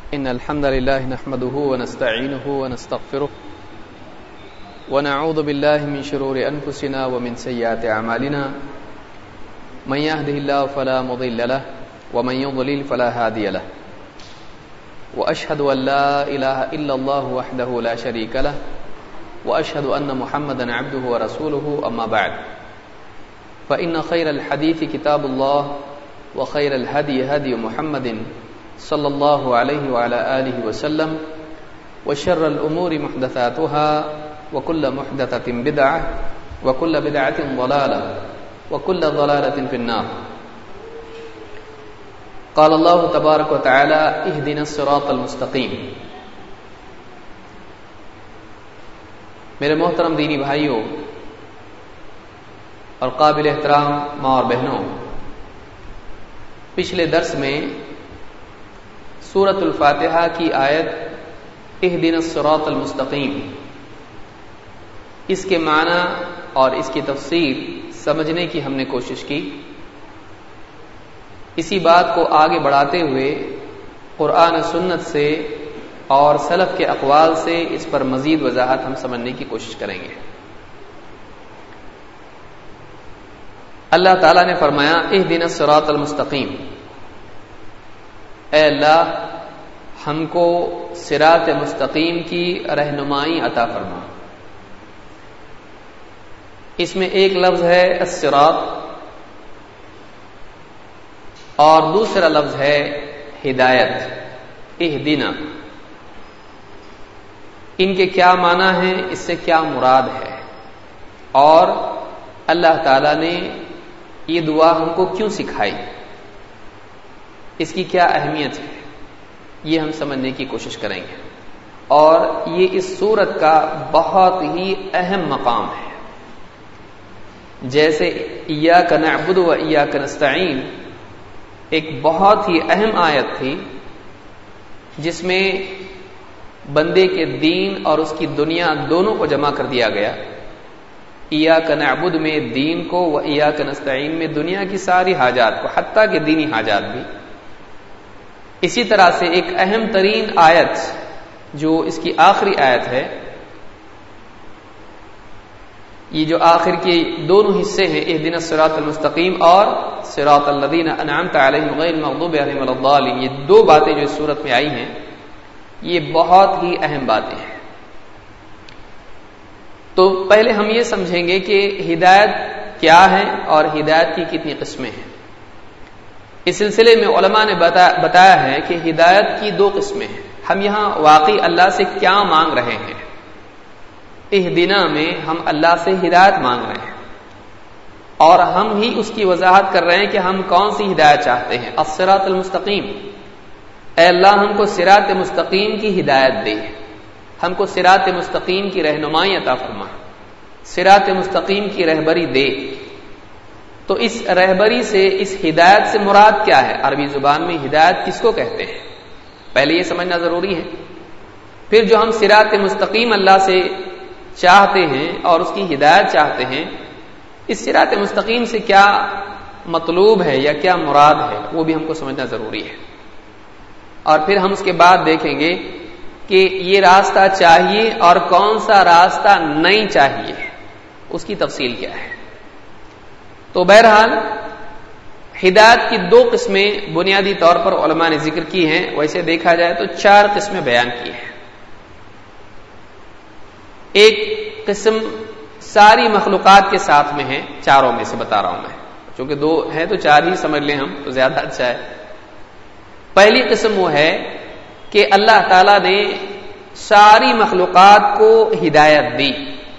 إن الحمد لله نحمده ونستعينه ونستغفره ونعوذ بالله من شرور أنفسنا ومن سيئات أعمالنا من يهده الله فلا مضل له ومن يضلل فلا هادي له وأشهد أن لا إله إلا الله وحده لا شريك له وأشهد أن محمدا عبده ورسوله أما بعد فإن خير الحديث كتاب الله وخير الهدي هدي محمد صلى الله عليه وعلى آله وسلم وشر الأمور محدثاتها وكل محدثة بدعة وكل بدعة ضلالة وكل ضلالة في النار. قال الله تبارك وتعالى اهدنا الصراط المستقيم. میرے محترم دینی بھائیوں اور قابل احترام ماں اور بہنوں، پچھلے درس میں سورۃ الفاتحہ کی آیت اہدنا الصراط المستقیم، اس کے معنی اور اس کی تفسیر سمجھنے کی ہم نے کوشش کی. اسی بات کو آگے بڑھاتے ہوئے قرآن و سنت سے اور سلف کے اقوال سے اس پر مزید وضاحت ہم سمجھنے کی کوشش کریں گے. اللہ تعالیٰ نے فرمایا اہدنا الصراط المستقیم، اے اللہ ہم کو صراط مستقیم کی رہنمائی عطا فرما. اس میں ایک لفظ ہے الصراط اور دوسرا لفظ ہے ہدایت، اہدنا. ان کے کیا معنی ہیں، اس سے کیا مراد ہے، اور اللہ تعالی نے یہ دعا ہم کو کیوں سکھائی، اس کی کیا اہمیت ہے، یہ ہم سمجھنے کی کوشش کریں گے. اور یہ اس سورت کا بہت ہی اہم مقام ہے. جیسے ایاک نعبد و ایاک نستعین ایک بہت ہی اہم آیت تھی جس میں بندے کے دین اور اس کی دنیا دونوں کو جمع کر دیا گیا. ایاک نعبد میں دین کو و ایاک نستعین میں دنیا کی ساری حاجات کو، حتیٰ کہ دینی حاجات بھی. اسی طرح سے ایک اہم ترین آیت جو اس کی آخری آیت ہے، یہ جو آخر کے دونوں حصے ہیں اہدنا الصراط المستقیم اور صراط الذین انعمت علیہم غیر المغضوب علیہم ولا الضالین، یہ دو باتیں جو اس صورت میں آئی ہیں یہ بہت ہی اہم باتیں ہیں. تو پہلے ہم یہ سمجھیں گے کہ ہدایت کیا ہے اور ہدایت کی کتنی قسمیں ہیں. اس سلسلے میں علماء نے بتایا ہے کہ ہدایت کی دو قسمیں ہیں. ہم یہاں واقعی اللہ سے کیا مانگ رہے ہیں؟ اہدنا میں ہم اللہ سے ہدایت مانگ رہے ہیں اور ہم ہی اس کی وضاحت کر رہے ہیں کہ ہم کون سی ہدایت چاہتے ہیں. الصراط المستقیم، اے اللہ ہم کو صراط مستقیم کی ہدایت دے، ہم کو صراط مستقیم کی رہنمائی عطا فرما، صراط مستقیم کی رہبری دے. تو اس رہبری سے، اس ہدایت سے مراد کیا ہے؟ عربی زبان میں ہدایت کس کو کہتے ہیں پہلے یہ سمجھنا ضروری ہے. پھر جو ہم صراط مستقیم اللہ سے چاہتے ہیں اور اس کی ہدایت چاہتے ہیں، اس صراط مستقیم سے کیا مطلوب ہے یا کیا مراد ہے، وہ بھی ہم کو سمجھنا ضروری ہے. اور پھر ہم اس کے بعد دیکھیں گے کہ یہ راستہ چاہیے اور کون سا راستہ نہیں چاہیے، اس کی تفصیل کیا ہے. تو بہرحال ہدایت کی دو قسمیں بنیادی طور پر علماء نے ذکر کی ہیں. ویسے دیکھا جائے تو 4 قسمیں بیان کی ہیں. ایک قسم ساری مخلوقات کے ساتھ میں ہے، چاروں میں سے بتا رہا ہوں میں، چونکہ 2 ہیں تو 4 ہی سمجھ لیں ہم تو زیادہ اچھا ہے. پہلی قسم وہ ہے کہ اللہ تعالی نے ساری مخلوقات کو ہدایت دی.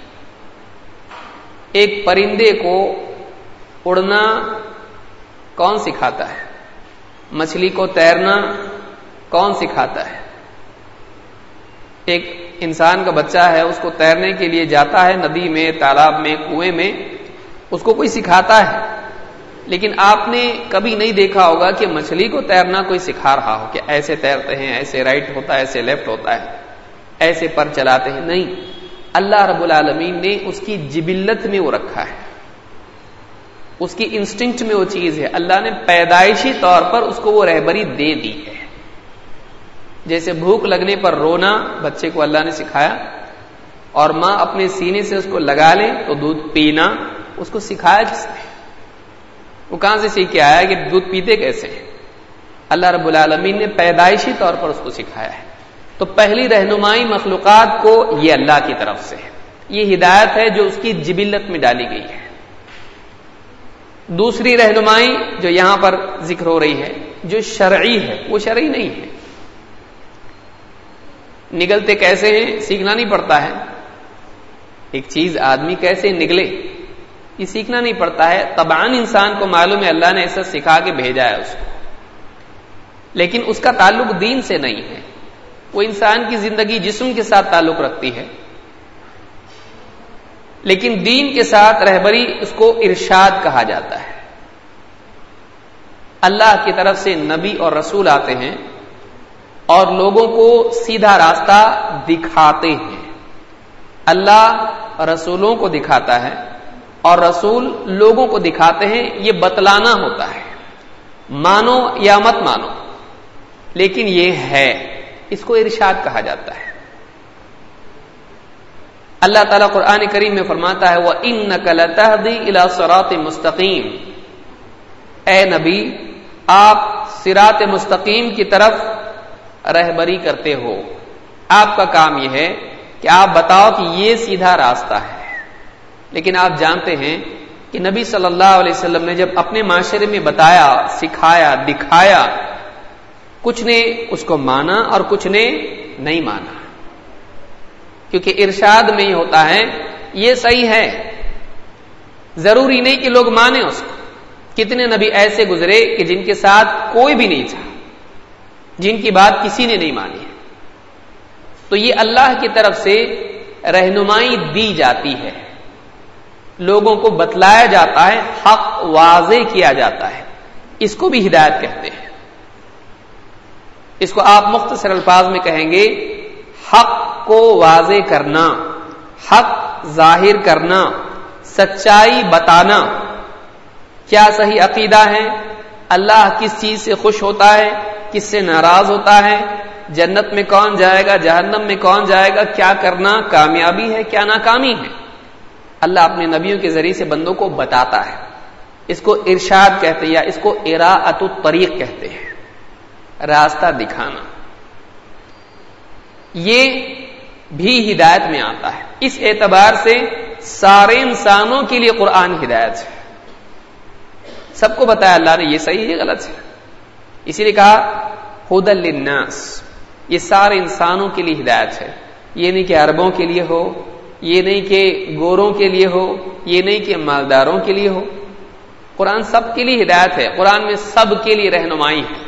ایک پرندے کو اڑنا کون سکھاتا ہے؟ مچھلی کو تیرنا کون سکھاتا ہے؟ ایک انسان کا بچہ ہے، اس کو تیرنے کے لیے جاتا ہے ندی میں، تالاب میں، کنویں میں، اس کو کوئی سکھاتا ہے. لیکن آپ نے کبھی نہیں دیکھا ہوگا کہ مچھلی کو تیرنا کوئی سکھا رہا ہو کہ ایسے تیرتے ہیں، ایسے رائٹ ہوتا ہے، ایسے لیفٹ ہوتا ہے، ایسے پر چلاتے ہیں. نہیں، اللہ رب العالمین نے اس کی جبلت میں وہ رکھا ہے، اس کی انسٹنکٹ میں وہ چیز ہے. اللہ نے پیدائشی طور پر اس کو وہ رہبری دے دی ہے. جیسے بھوک لگنے پر رونا بچے کو اللہ نے سکھایا، اور ماں اپنے سینے سے اس کو لگا لے تو دودھ پینا، اس کو سکھایا کس نے؟ وہ کہاں سے سیکھ کے آیا کہ دودھ پیتے کیسے ہیں؟ اللہ رب العالمین نے پیدائشی طور پر اس کو سکھایا ہے۔ تو پہلی رہنمائی مخلوقات کو یہ اللہ کی طرف سے ہے، یہ ہدایت ہے جو اس کی جبلت میں ڈالی گئی ہے۔ دوسری رہنمائی جو یہاں پر ذکر ہو رہی ہے جو شرعی ہے، وہ شرعی نہیں ہے۔ نگلتے کیسے ہیں سیکھنا نہیں پڑتا ہے، ایک چیز آدمی کیسے نگلے یہ سیکھنا نہیں پڑتا ہے، طبعاً انسان کو معلوم ہے اللہ نے ایسا سکھا کے بھیجا ہے اس کو، لیکن اس کا تعلق دین سے نہیں ہے، وہ انسان کی زندگی جسم کے ساتھ تعلق رکھتی ہے، لیکن دین کے ساتھ رہبری اس کو ارشاد کہا جاتا ہے۔ اللہ کی طرف سے نبی اور رسول آتے ہیں اور لوگوں کو سیدھا راستہ دکھاتے ہیں۔ اللہ رسولوں کو دکھاتا ہے اور رسول لوگوں کو دکھاتے ہیں، یہ بتلانا ہوتا ہے، مانو یا مت مانو، لیکن یہ ہے، اس کو ارشاد کہا جاتا ہے۔ اللہ تعالیٰ قرآن کریم میں فرماتا ہے وَإِنَّكَ لَتَهْدِي إِلَى صِرَاطٍ مُسْتَقِيمٍ، اے نبی آپ صراط مستقیم کی طرف رہبری کرتے ہو، آپ کا کام یہ ہے کہ آپ بتاؤ کہ یہ سیدھا راستہ ہے۔ لیکن آپ جانتے ہیں کہ نبی صلی اللہ علیہ وسلم نے جب اپنے معاشرے میں بتایا، سکھایا، دکھایا، کچھ نے اس کو مانا اور کچھ نے نہیں مانا، کیونکہ ارشاد میں یہ ہوتا ہے یہ صحیح ہے، ضروری نہیں کہ لوگ مانیں اس کو۔ کتنے نبی ایسے گزرے کہ جن کے ساتھ کوئی بھی نہیں تھا، جن کی بات کسی نے نہیں مانی ہے، تو یہ اللہ کی طرف سے رہنمائی دی جاتی ہے، لوگوں کو بتلایا جاتا ہے، حق واضح کیا جاتا ہے، اس کو بھی ہدایت کہتے ہیں۔ اس کو آپ مختصر الفاظ میں کہیں گے حق کو واضح کرنا، حق ظاہر کرنا، سچائی بتانا، کیا صحیح عقیدہ ہے، اللہ کس چیز سے خوش ہوتا ہے، کس سے ناراض ہوتا ہے، جنت میں کون جائے گا، جہنم میں کون جائے گا، کیا کرنا کامیابی ہے، کیا ناکامی ہے، اللہ اپنے نبیوں کے ذریعے سے بندوں کو بتاتا ہے۔ اس کو ارشاد کہتے ہیں یا اس کو اراءۃ الطریق کہتے ہیں، راستہ دکھانا، یہ بھی ہدایت میں آتا ہے۔ اس اعتبار سے سارے انسانوں کے لیے قرآن ہدایت ہے، سب کو بتایا اللہ نے یہ صحیح ہے غلط ہے، اسی لیے کہا ھدی للناس، یہ سارے انسانوں کے لیے ہدایت ہے، یہ نہیں کہ عربوں کے لیے ہو، یہ نہیں کہ گوروں کے لیے ہو، یہ نہیں کہ مالداروں کے لیے ہو، قرآن سب کے لیے ہدایت ہے، قرآن میں سب کے لیے رہنمائی ہے۔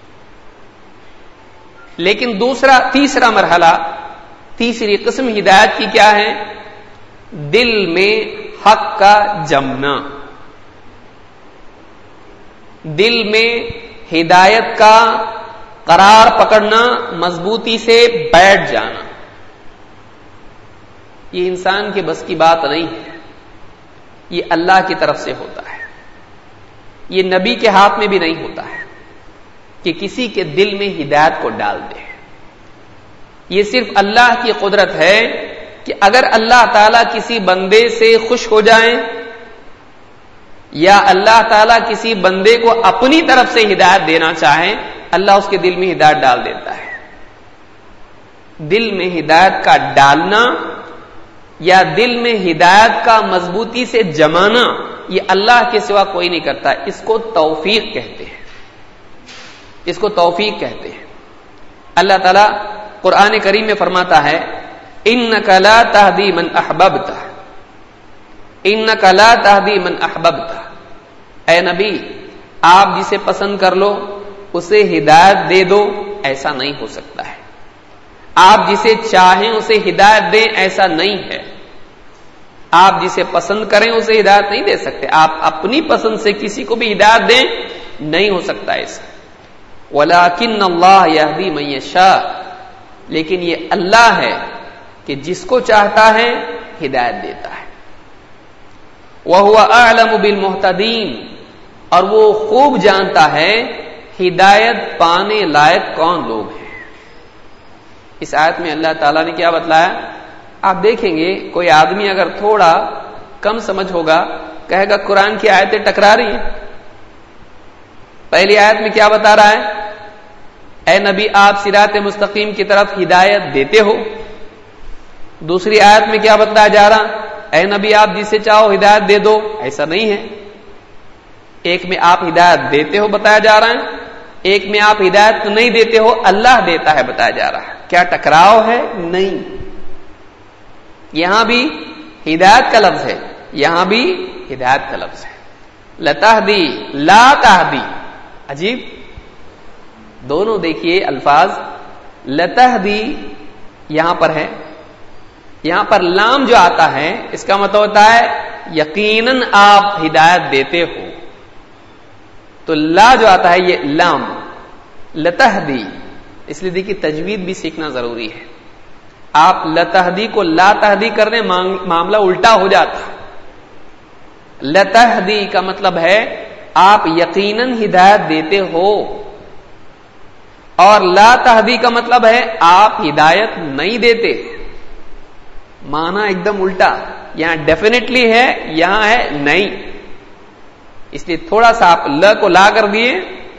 لیکن تیسرا مرحلہ، تیسری قسم ہدایت کی کیا ہے؟ دل میں حق کا جمنا، دل میں ہدایت کا قرار پکڑنا، مضبوطی سے بیٹھ جانا، یہ انسان کے بس کی بات نہیں ہے، یہ اللہ کی طرف سے ہوتا ہے، یہ نبی کے ہاتھ میں بھی نہیں ہوتا ہے کہ کسی کے دل میں ہدایت کو ڈال دے۔ یہ صرف اللہ کی قدرت ہے کہ اگر اللہ تعالیٰ کسی بندے سے خوش ہو جائیں یا اللہ تعالیٰ کسی بندے کو اپنی طرف سے ہدایت دینا چاہیں، اللہ اس کے دل میں ہدایت ڈال دیتا ہے۔ دل میں ہدایت کا ڈالنا یا دل میں ہدایت کا مضبوطی سے جمانا، یہ اللہ کے سوا کوئی نہیں کرتا، اس کو توفیق کہتے ہیں، اس کو توفیق کہتے ہیں۔ اللہ تعالیٰ قرآن کریم میں فرماتا ہے اِنَّكَ لَا تَهْدِي مَنْ أَحْبَبْتَ، اِنَّكَ لَا تَهْدِي مَنْ أَحْبَبْتَ، اے نبی آپ جسے پسند کر لو اسے ہدایت دے دو، ایسا نہیں ہو سکتا ہے، آپ جسے چاہیں اسے ہدایت دیں، ایسا نہیں ہے، آپ جسے پسند کریں اسے ہدایت نہیں دے سکتے، آپ اپنی پسند سے کسی کو بھی ہدایت دیں، نہیں ہو سکتا ایسا۔ وَلَٰكِنَّ اللَّهَ يَهْدِي مَن يَشَاءُ، لیکن یہ اللہ ہے کہ جس کو چاہتا ہے ہدایت دیتا ہے۔ وَهُوَ أَعْلَمُ بِالْمُهْتَدِينَ، اور وہ خوب جانتا ہے ہدایت پانے لائق کون لوگ ہیں۔ اس آیت میں اللہ تعالیٰ نے کیا بتلایا؟ آپ دیکھیں گے کوئی آدمی اگر تھوڑا کم سمجھ ہوگا کہے گا قرآن کی آیتیں ٹکرا رہی ہیں. پہلی آیت میں کیا بتا رہا ہے؟ اے نبی آپ صراط مستقیم کی طرف ہدایت دیتے ہو. دوسری آیت میں کیا بتلایا جا رہا؟ اے نبی آپ جسے چاہو ہدایت دے دو. ایسا نہیں ہے. ایک میں آپ ہدایت دیتے ہو بتایا جا رہا ہے, ایک میں آپ ہدایت نہیں دیتے ہو اللہ دیتا ہے بتایا جا رہا ہے. کیا ٹکراؤ ہے؟ نہیں. یہاں بھی ہدایت کا لفظ ہے, یہاں بھی ہدایت کا لفظ ہے. لتہدی لا تہدی, عجیب. دونوں دیکھیے الفاظ. لتہدی یہاں پر ہے, یہاں پر لام جو آتا ہے اس کا مطلب ہوتا ہے یقیناً آپ ہدایت دیتے ہو. تو لا جو آتا ہے یہ لام, لتہدی. اس لیے دیکھیے تجوید بھی سیکھنا ضروری ہے. آپ لتہدی کو لا تہدی کرنے معاملہ الٹا ہو جاتا. لتہدی کا مطلب ہے آپ یقیناً ہدایت دیتے ہو, اور لا تہدی کا مطلب ہے آپ ہدایت نہیں دیتے. معنی ایک دم الٹا. یہاں ڈیفینیٹلی ہے, یہاں ہے نہیں. اس لیے تھوڑا سا آپ ل کو لا کر دیے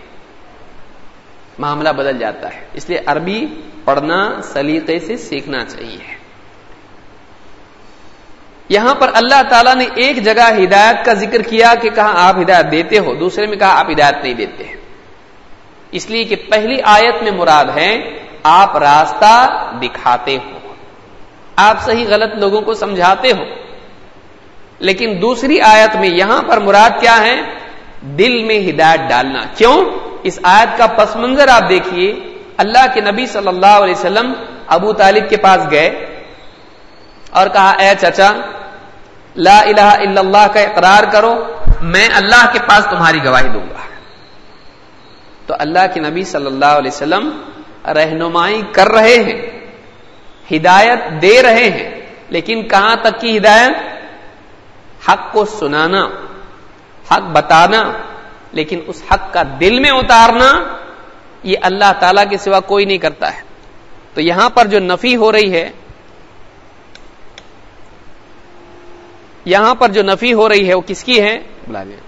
معاملہ بدل جاتا ہے. اس لیے عربی پڑھنا سلیقے سے سیکھنا چاہیے. یہاں پر اللہ تعالیٰ نے ایک جگہ ہدایت کا ذکر کیا کہ کہا آپ ہدایت دیتے ہو, دوسرے میں کہا آپ ہدایت نہیں دیتے. اس لیے کہ پہلی آیت میں مراد ہے آپ راستہ دکھاتے ہو, آپ صحیح غلط لوگوں کو سمجھاتے ہو. لیکن دوسری آیت میں یہاں پر مراد کیا ہے؟ دل میں ہدایت ڈالنا. کیوں؟ اس آیت کا پس منظر آپ دیکھیے. اللہ کے نبی صلی اللہ علیہ وسلم ابو طالب کے پاس گئے اور کہا اے چچا لا الہ الا اللہ کا اقرار کرو, میں اللہ کے پاس تمہاری گواہی دوں گا. تو اللہ کے نبی صلی اللہ علیہ وسلم رہنمائی کر رہے ہیں, ہدایت دے رہے ہیں, لیکن کہاں تک کی ہدایت؟ حق کو سنانا, حق بتانا, لیکن اس حق کا دل میں اتارنا یہ اللہ تعالی کے سوا کوئی نہیں کرتا ہے. تو یہاں پر جو نفی ہو رہی ہے, یہاں پر جو نفی ہو رہی ہے وہ کس کی ہے؟ بلا دیں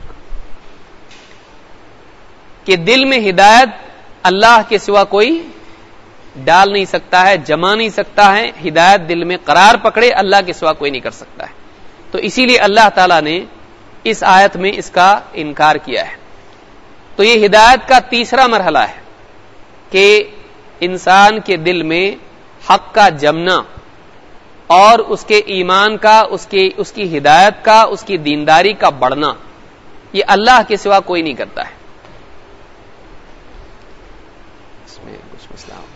کہ دل میں ہدایت اللہ کے سوا کوئی ڈال نہیں سکتا ہے, جما نہیں سکتا ہے. ہدایت دل میں قرار پکڑے اللہ کے سوا کوئی نہیں کر سکتا ہے. تو اسی لیے اللہ تعالیٰ نے اس آیت میں اس کا انکار کیا ہے. تو یہ ہدایت کا تیسرا مرحلہ ہے کہ انسان کے دل میں حق کا جمنا اور اس کے ایمان کا, اس کی ہدایت کا, اس کی دینداری کا بڑھنا, یہ اللہ کے سوا کوئی نہیں کرتا ہے. اس میں کچھ مسئلہ ہو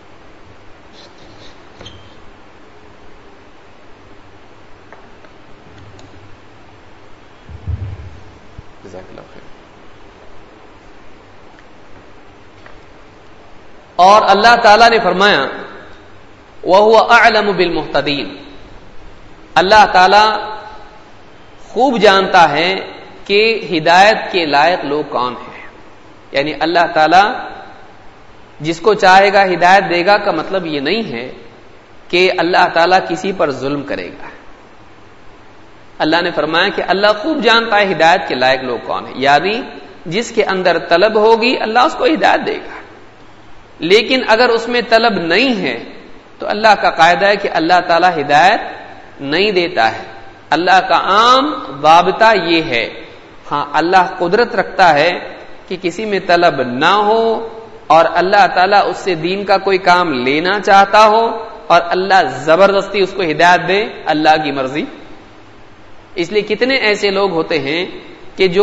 اور اللہ تعالیٰ نے فرمایا وَهُوَ أَعْلَمُ بِالْمُهْتَدِينَ, اللہ تعالیٰ خوب جانتا ہے کہ ہدایت کے لائق لوگ کون ہیں. یعنی اللہ تعالیٰ جس کو چاہے گا ہدایت دے گا کا مطلب یہ نہیں ہے کہ اللہ تعالیٰ کسی پر ظلم کرے گا. اللہ نے فرمایا کہ اللہ خوب جانتا ہے ہدایت کے لائق لوگ کون ہیں, یعنی جس کے اندر طلب ہوگی اللہ اس کو ہدایت دے گا. لیکن اگر اس میں طلب نہیں ہے تو اللہ کا قاعدہ ہے کہ اللہ تعالیٰ ہدایت نہیں دیتا ہے. اللہ کا عام ضابطہ یہ ہے. ہاں اللہ قدرت رکھتا ہے کہ کسی میں طلب نہ ہو اور اللہ تعالیٰ اس سے دین کا کوئی کام لینا چاہتا ہو اور اللہ زبردستی اس کو ہدایت دے, اللہ کی مرضی. اس لیے کتنے ایسے لوگ ہوتے ہیں کہ جو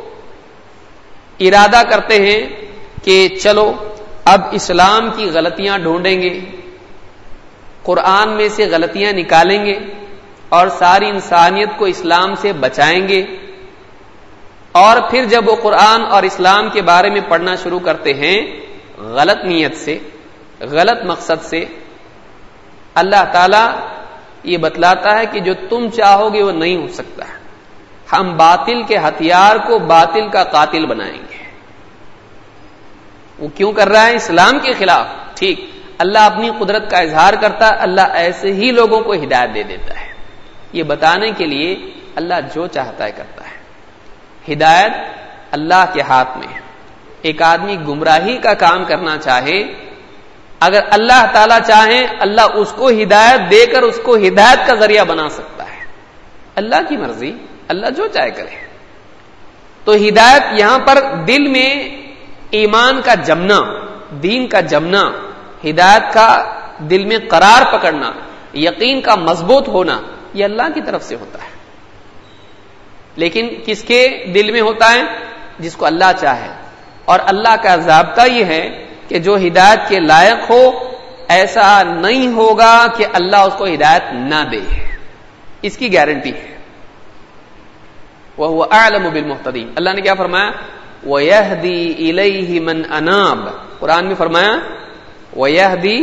ارادہ کرتے ہیں کہ چلو اب اسلام کی غلطیاں ڈھونڈیں گے, قرآن میں سے غلطیاں نکالیں گے اور ساری انسانیت کو اسلام سے بچائیں گے. اور پھر جب وہ قرآن اور اسلام کے بارے میں پڑھنا شروع کرتے ہیں غلط نیت سے, غلط مقصد سے, اللہ تعالیٰ یہ بتلاتا ہے کہ جو تم چاہو گے وہ نہیں ہو سکتا. ہم باطل کے ہتھیار کو باطل کا قاتل بنائیں گے. وہ کیوں کر رہا ہے؟ اسلام کے خلاف. ٹھیک, اللہ اپنی قدرت کا اظہار کرتا ہے، اللہ ایسے ہی لوگوں کو ہدایت دے دیتا ہے. یہ بتانے کے لیے اللہ جو چاہتا ہے کرتا ہے. ہدایت اللہ کے ہاتھ میں ہے. ایک آدمی گمراہی کا کام کرنا چاہے، اگر اللہ تعالی چاہے اللہ اس کو ہدایت دے کر اس کو ہدایت کا ذریعہ بنا سکتا ہے. اللہ کی مرضی، اللہ جو چاہے کرے. تو ہدایت یہاں پر دل میں ایمان کا جمنا، دین کا جمنا، ہدایت کا دل میں قرار پکڑنا، یقین کا مضبوط ہونا، یہ اللہ کی طرف سے ہوتا ہے. لیکن کس کے دل میں ہوتا ہے؟ جس کو اللہ چاہے. اور اللہ کا ضابطہ یہ ہے کہ جو ہدایت کے لائق ہو، ایسا نہیں ہوگا کہ اللہ اس کو ہدایت نہ دے. اس کی گارنٹی ہے. وَهُوَ أَعْلَمُ بِالْمُهْتَدِينَ. اللہ نے کیا فرمایا؟ وَيَهْدِي إِلَيْهِ مَنْ أَنَابَ. قرآن میں فرمایا وَيَهْدِي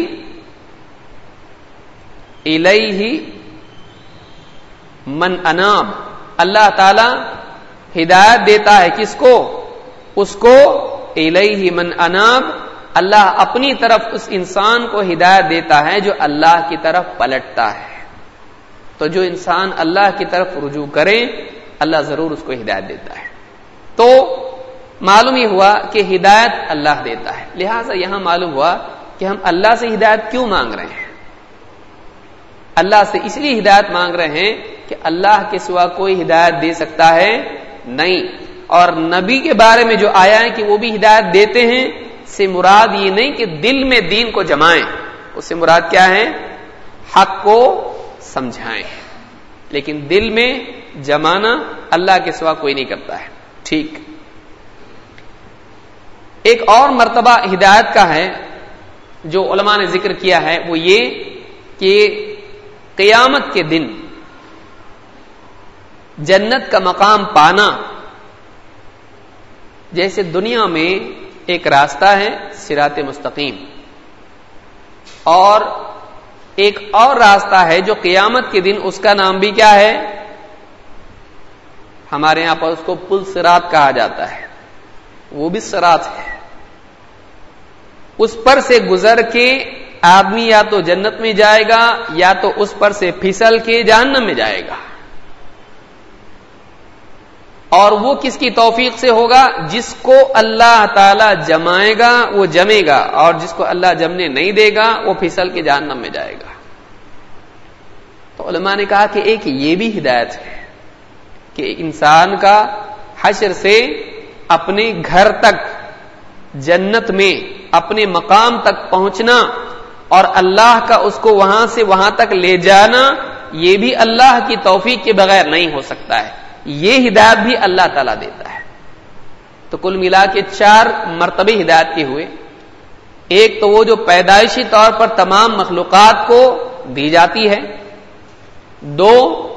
إِلَيْهِ مَنْ أَنَابَ. اللہ تعالی ہدایت دیتا ہے کس کو؟ اس کو إِلَيْهِ مَنْ أَنَابَ. اللہ اپنی طرف اس انسان کو ہدایت دیتا ہے جو اللہ کی طرف پلٹتا ہے. تو جو انسان اللہ کی طرف رجوع کرے اللہ ضرور اس کو ہدایت دیتا ہے. تو معلوم یہ ہوا کہ ہدایت اللہ دیتا ہے. لہٰذا یہاں معلوم ہوا کہ ہم اللہ سے ہدایت کیوں مانگ رہے ہیں. اللہ سے اس لیے ہدایت مانگ رہے ہیں کہ اللہ کے سوا کوئی ہدایت دے سکتا ہے نہیں. اور نبی کے بارے میں جو آیا ہے کہ وہ بھی ہدایت دیتے ہیں، سے مراد یہ نہیں کہ دل میں دین کو جمائیں، اس سے مراد کیا ہے؟ حق کو سمجھائیں. لیکن دل میں جمانا اللہ کے سوا کوئی نہیں کرتا ہے. ٹھیک. ایک اور مرتبہ ہدایت کا ہے جو علماء نے ذکر کیا ہے، وہ یہ کہ قیامت کے دن جنت کا مقام پانا. جیسے دنیا میں ایک راستہ ہے صراط مستقیم، اور ایک اور راستہ ہے جو قیامت کے دن اس کا نام بھی کیا ہے؟ ہمارے یہاں پر اس کو پل صراط کہا جاتا ہے. وہ بھی صراط ہے. اس پر سے گزر کے آدمی یا تو جنت میں جائے گا یا تو اس پر سے پھسل کے جہنم میں جائے گا. اور وہ کس کی توفیق سے ہوگا؟ جس کو اللہ تعالی جمائے گا وہ جمے گا، اور جس کو اللہ جمنے نہیں دے گا وہ پھسل کے جہنم میں جائے گا. تو علماء نے کہا کہ ایک یہ بھی ہدایت ہے کہ انسان کا حشر سے اپنے گھر تک، جنت میں اپنے مقام تک پہنچنا اور اللہ کا اس کو وہاں سے وہاں تک لے جانا، یہ بھی اللہ کی توفیق کے بغیر نہیں ہو سکتا ہے. یہ ہدایت بھی اللہ تعالیٰ دیتا ہے. تو کل ملا کے 4 مرتبے ہدایت کے ہوئے. ایک تو وہ جو پیدائشی طور پر تمام مخلوقات کو دی جاتی ہے. 2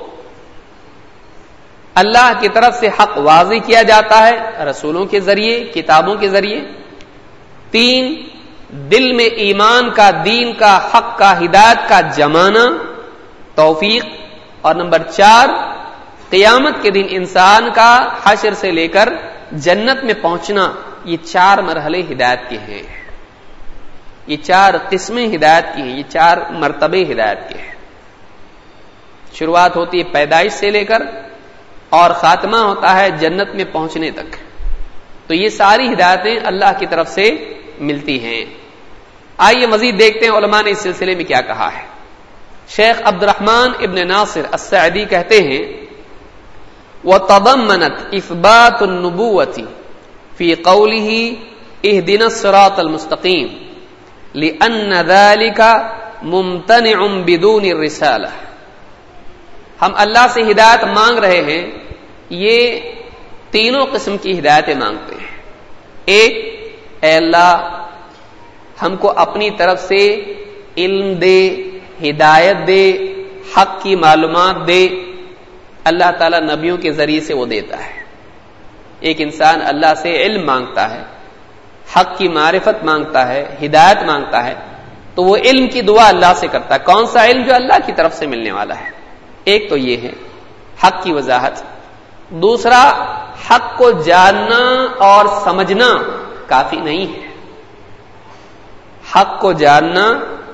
اللہ کی طرف سے حق واضح کیا جاتا ہے رسولوں کے ذریعے، کتابوں کے ذریعے. 3 دل میں ایمان کا، دین کا، حق کا، ہدایت کا جمانا، توفیق. اور نمبر 4 قیامت کے دن انسان کا حشر سے لے کر جنت میں پہنچنا. یہ 4 مرحلے ہدایت کے ہیں. یہ 4 قسمیں ہدایت کی ہیں. یہ 4 مرتبے ہدایت کے ہیں. شروعات ہوتی ہے پیدائش سے لے کر اور خاتمہ ہوتا ہے جنت میں پہنچنے تک. تو یہ ساری ہدایتیں اللہ کی طرف سے ملتی ہیں. آئیے مزید دیکھتے ہیں علماء نے اس سلسلے میں کیا کہا ہے. شیخ عبد الرحمن ابن ناصر السعدی کہتے ہیں وَتَضَمَّنَتْ إِثْبَاتُ النُّبُوَّةِ فِي قَوْلِهِ اهْدِنَا الصِّرَاطَ الْمُسْتَقِيمَ لِأَنَّ ذَلِكَ مُمْتَنِعٌ بِدُونِ الرِّسَالَةِ. ہم اللہ سے ہدایت مانگ رہے ہیں. یہ تینوں قسم کی ہدایتیں مانگتے ہیں. ایک، اے اللہ ہم کو اپنی طرف سے علم دے، ہدایت دے، حق کی معلومات دے. اللہ تعالیٰ نبیوں کے ذریعے سے وہ دیتا ہے. ایک انسان اللہ سے علم مانگتا ہے، حق کی معرفت مانگتا ہے، ہدایت مانگتا ہے، تو وہ علم کی دعا اللہ سے کرتا ہے. کون سا علم؟ جو اللہ کی طرف سے ملنے والا ہے. ایک تو یہ ہے حق کی وضاحت. دوسرا، حق کو جاننا اور سمجھنا کافی نہیں ہے. حق کو جاننا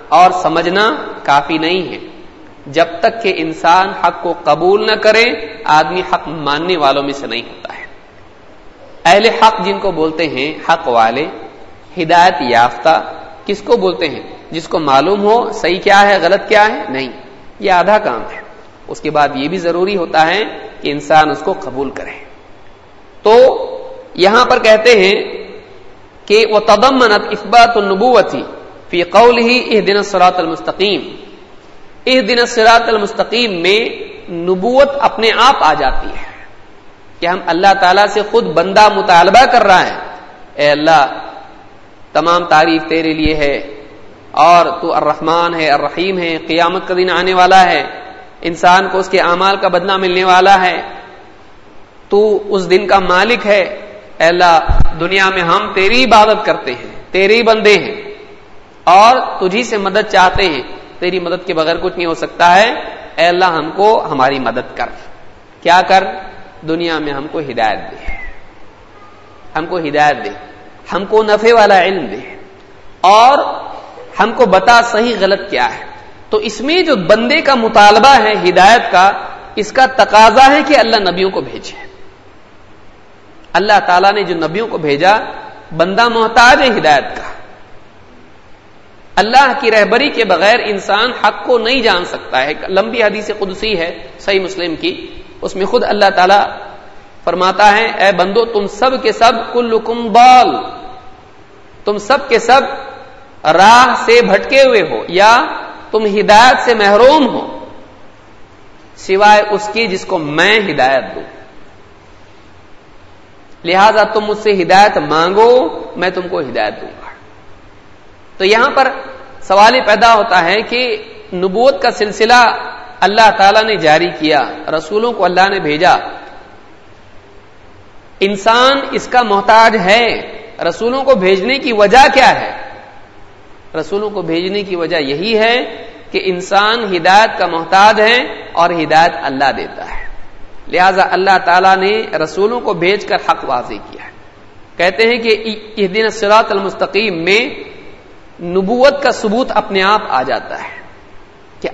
اور سمجھنا کافی نہیں ہے. جب تک کہ انسان حق کو قبول نہ کرے آدمی حق ماننے والوں میں سے نہیں ہوتا ہے. اہل حق جن کو بولتے ہیں حق والے، ہدایت یافتہ کس کو بولتے ہیں؟ جس کو معلوم ہو صحیح کیا ہے غلط کیا ہے. نہیں، یہ آدھا کام ہے. اس کے بعد یہ بھی ضروری ہوتا ہے کہ انسان اس کو قبول کرے. تو یہاں پر کہتے ہیں کہ وَتَضَمَّنَتْ إِثْبَاتُ النُّبُوَّةِ فِي قَوْلِهِ اهْدِنَا الصِّرَاطَ الْمُسْتَقِيمَ. اهْدِنَا الصِّرَاطَ الْمُسْتَقِيم میں نبوت اپنے آپ آ جاتی ہے کہ ہم اللہ تعالیٰ سے خود بندہ مطالبہ کر رہا ہے، اے اللہ تمام تعریف تیرے لیے ہے اور تو الرحمن ہے، الرحیم ہے، قیامت کا دن آنے والا ہے، انسان کو اس کے اعمال کا بدلہ ملنے والا ہے، تو اس دن کا مالک ہے. اے اللہ دنیا میں ہم تیری عبادت کرتے ہیں، تیرے بندے ہیں اور تجھی سے مدد چاہتے ہیں، تیری مدد کے بغیر کچھ نہیں ہو سکتا ہے. اے اللہ ہم کو ہماری مدد کر. کیا کر؟ دنیا میں ہم کو ہدایت دے، ہم کو ہدایت دے، ہم کو نفع والا علم دے اور ہم کو بتا صحیح غلط کیا ہے. تو اس میں جو بندے کا مطالبہ ہے ہدایت کا، اس کا تقاضا ہے کہ اللہ نبیوں کو بھیجے. اللہ تعالیٰ نے جو نبیوں کو بھیجا، بندہ محتاج ہے ہدایت کا. اللہ کی رہبری کے بغیر انسان حق کو نہیں جان سکتا ہے. لمبی حدیث قدسی ہے صحیح مسلم کی، اس میں خود اللہ تعالیٰ فرماتا ہے اے بندو تم سب کے سب کلکم ضال، تم سب کے سب راہ سے بھٹکے ہوئے ہو یا تم ہدایت سے محروم ہو سوائے اس کی جس کو میں ہدایت دوں. لہذا تم مجھ سے ہدایت مانگو، میں تم کو ہدایت دوں گا. تو یہاں پر سوال پیدا ہوتا ہے کہ نبوت کا سلسلہ اللہ تعالیٰ نے جاری کیا، رسولوں کو اللہ نے بھیجا، انسان اس کا محتاج ہے. رسولوں کو بھیجنے کی وجہ کیا ہے؟ رسولوں کو بھیجنے کی وجہ یہی ہے کہ انسان ہدایت کا محتاج ہے اور ہدایت اللہ دیتا ہے. لہذا اللہ تعالیٰ نے رسولوں کو بھیج کر حق واضح کیا ہے. کہتے ہیں کہ اہدنا الصراط المستقیم میں نبوت کا ثبوت اپنے آپ آ جاتا ہے کہ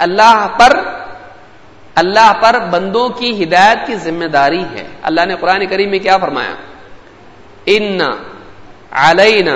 اللہ پر بندوں کی ہدایت کی ذمہ داری ہے. اللہ نے قرآن کریم میں کیا فرمایا؟ ان علینا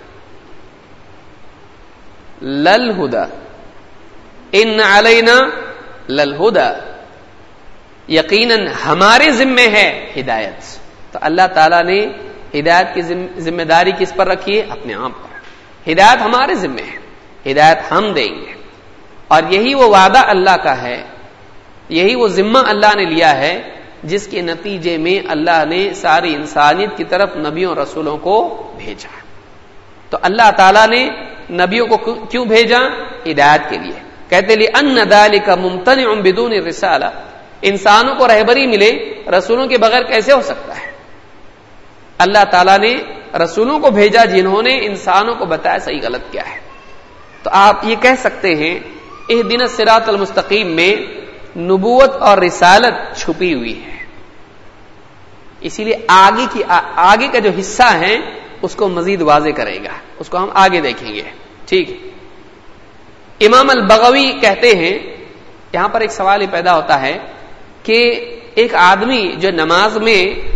للہدی، ان علینا للہدی، یقیناً ہمارے ذمے ہے ہدایت. تو اللہ تعالیٰ نے ہدایت کی ذمہ داری کس پر رکھی ہے؟ اپنے آپ پر. ہدایت ہمارے ذمے ہے، ہدایت ہم دیں گے. اور یہی وہ وعدہ اللہ کا ہے، یہی وہ ذمہ اللہ نے لیا ہے جس کے نتیجے میں اللہ نے ساری انسانیت کی طرف نبیوں رسولوں کو بھیجا. تو اللہ تعالیٰ نے نبیوں کو کیوں بھیجا؟ ہدایت کے لیے. کہتے لیے ان ذالک ممتنع بدون الرسالہ، انسانوں کو رہبری ملے رسولوں کے بغیر کیسے ہو سکتا ہے؟ اللہ تعالیٰ نے رسولوں کو بھیجا جنہوں نے انسانوں کو بتایا صحیح غلط کیا ہے. تو آپ یہ کہہ سکتے ہیں اہدنا الصراط المستقیم میں نبوت اور رسالت چھپی ہوئی ہے. اسی لیے آگے کا جو حصہ ہے اس کو مزید واضح کرے گا، اس کو ہم آگے دیکھیں گے. ٹھیک. امام البغوی کہتے ہیں، یہاں پر ایک سوال یہ پیدا ہوتا ہے کہ ایک آدمی جو نماز میں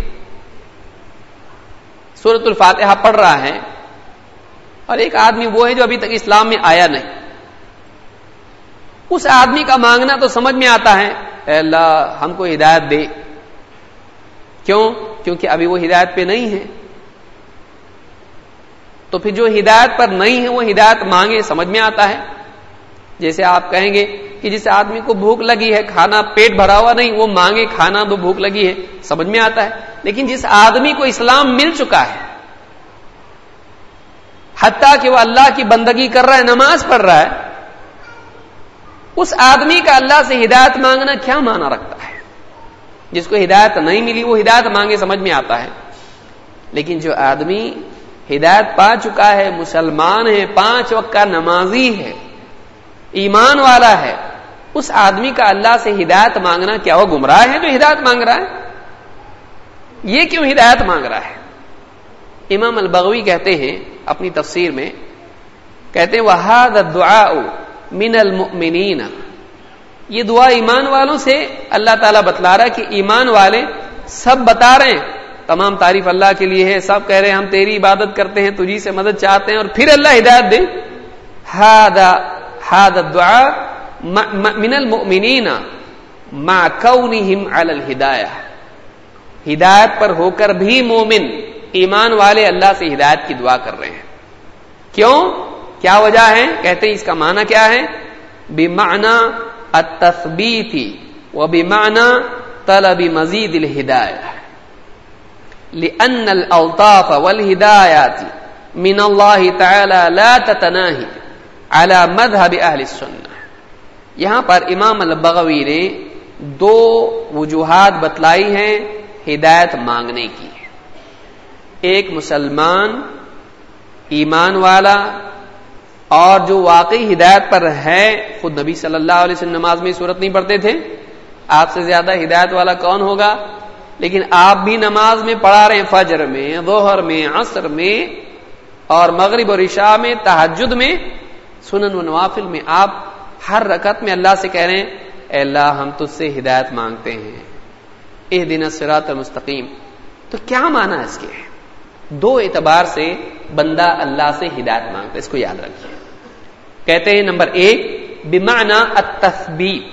سورۃ الفاتحہ پڑھ رہا ہے اور ایک آدمی وہ ہے جو ابھی تک اسلام میں آیا نہیں، اس آدمی کا مانگنا تو سمجھ میں آتا ہے اے اللہ ہم کو ہدایت دے. کیوں؟ کیونکہ ابھی وہ ہدایت پہ نہیں ہے. تو پھر جو ہدایت پر نہیں ہے وہ ہدایت مانگے، سمجھ میں آتا ہے. جیسے آپ کہیں گے کہ جس آدمی کو بھوک لگی ہے، کھانا پیٹ بھرا ہوا نہیں، وہ مانگے کھانا دو، بھوک لگی ہے، سمجھ میں آتا ہے. لیکن جس آدمی کو اسلام مل چکا ہے، حتیٰ کہ وہ اللہ کی بندگی کر رہا ہے، نماز پڑھ رہا ہے، اس آدمی کا اللہ سے ہدایت مانگنا کیا معنی رکھتا ہے؟ جس کو ہدایت نہیں ملی وہ ہدایت مانگے، سمجھ میں آتا ہے. لیکن جو آدمی ہدایت پا چکا ہے، مسلمان ہے، 5 وقت کا نمازی ہے، ایمان والا ہے، اس آدمی کا اللہ سے ہدایت مانگنا کیا وہ گمراہ ہے جو ہدایت مانگ رہا ہے؟ یہ کیوں ہدایت مانگ رہا ہے؟ امام البغوی کہتے ہیں اپنی تفسیر میں، کہتے ہیں وَهَذَا الدُّعَاءُ من المؤمنین. یہ دعا ایمان والوں سے اللہ تعالیٰ بتلا رہا ہے کہ ایمان والے سب بتا رہے ہیں تمام تعریف اللہ کے لیے ہے, سب کہہ رہے ہیں ہم تیری عبادت کرتے ہیں, تجھی سے مدد چاہتے ہیں, اور پھر اللہ ہدایت دے. هذا الدعاء من المؤمنین مع کونہم علی الہدایہ. ہدایت پر ہو کر بھی مومن ایمان والے اللہ سے ہدایت کی دعا کر رہے ہیں. کیوں؟ کیا وجہ ہے؟ کہتے ہیں اس کا معنی کیا ہے؟ بمعنی التثبیت وبمعنی طلب مزید الہدایہ لأن الألطاف والہدایات من اللہ تعالی لا تتناہی علی مذہب اہل السنہ. یہاں پر امام البغوی نے دو وجوہات بتلائی ہیں ہدایت مانگنے کی. ایک مسلمان ایمان والا اور جو واقعی ہدایت پر ہے, خود نبی صلی اللہ علیہ وسلم نماز میں سورت نہیں پڑھتے تھے, آپ سے زیادہ ہدایت والا کون ہوگا؟ لیکن آپ بھی نماز میں پڑھا رہے ہیں, فجر میں, ظہر میں, عصر میں اور مغرب اور عشاء میں, تہجد میں, سنن و نوافل میں. آپ ہر رکعت میں اللہ سے کہہ رہے ہیں اے اللہ ہم تجھ سے ہدایت مانگتے ہیں, اہدنا الصراط المستقیم. تو کیا معنی ہے اس کے؟ دو اعتبار سے بندہ اللہ سے ہدایت مانگتا ہے, اس کو یاد رکھیے. کہتے ہیں نمبر ایک بمعنی التثبیت,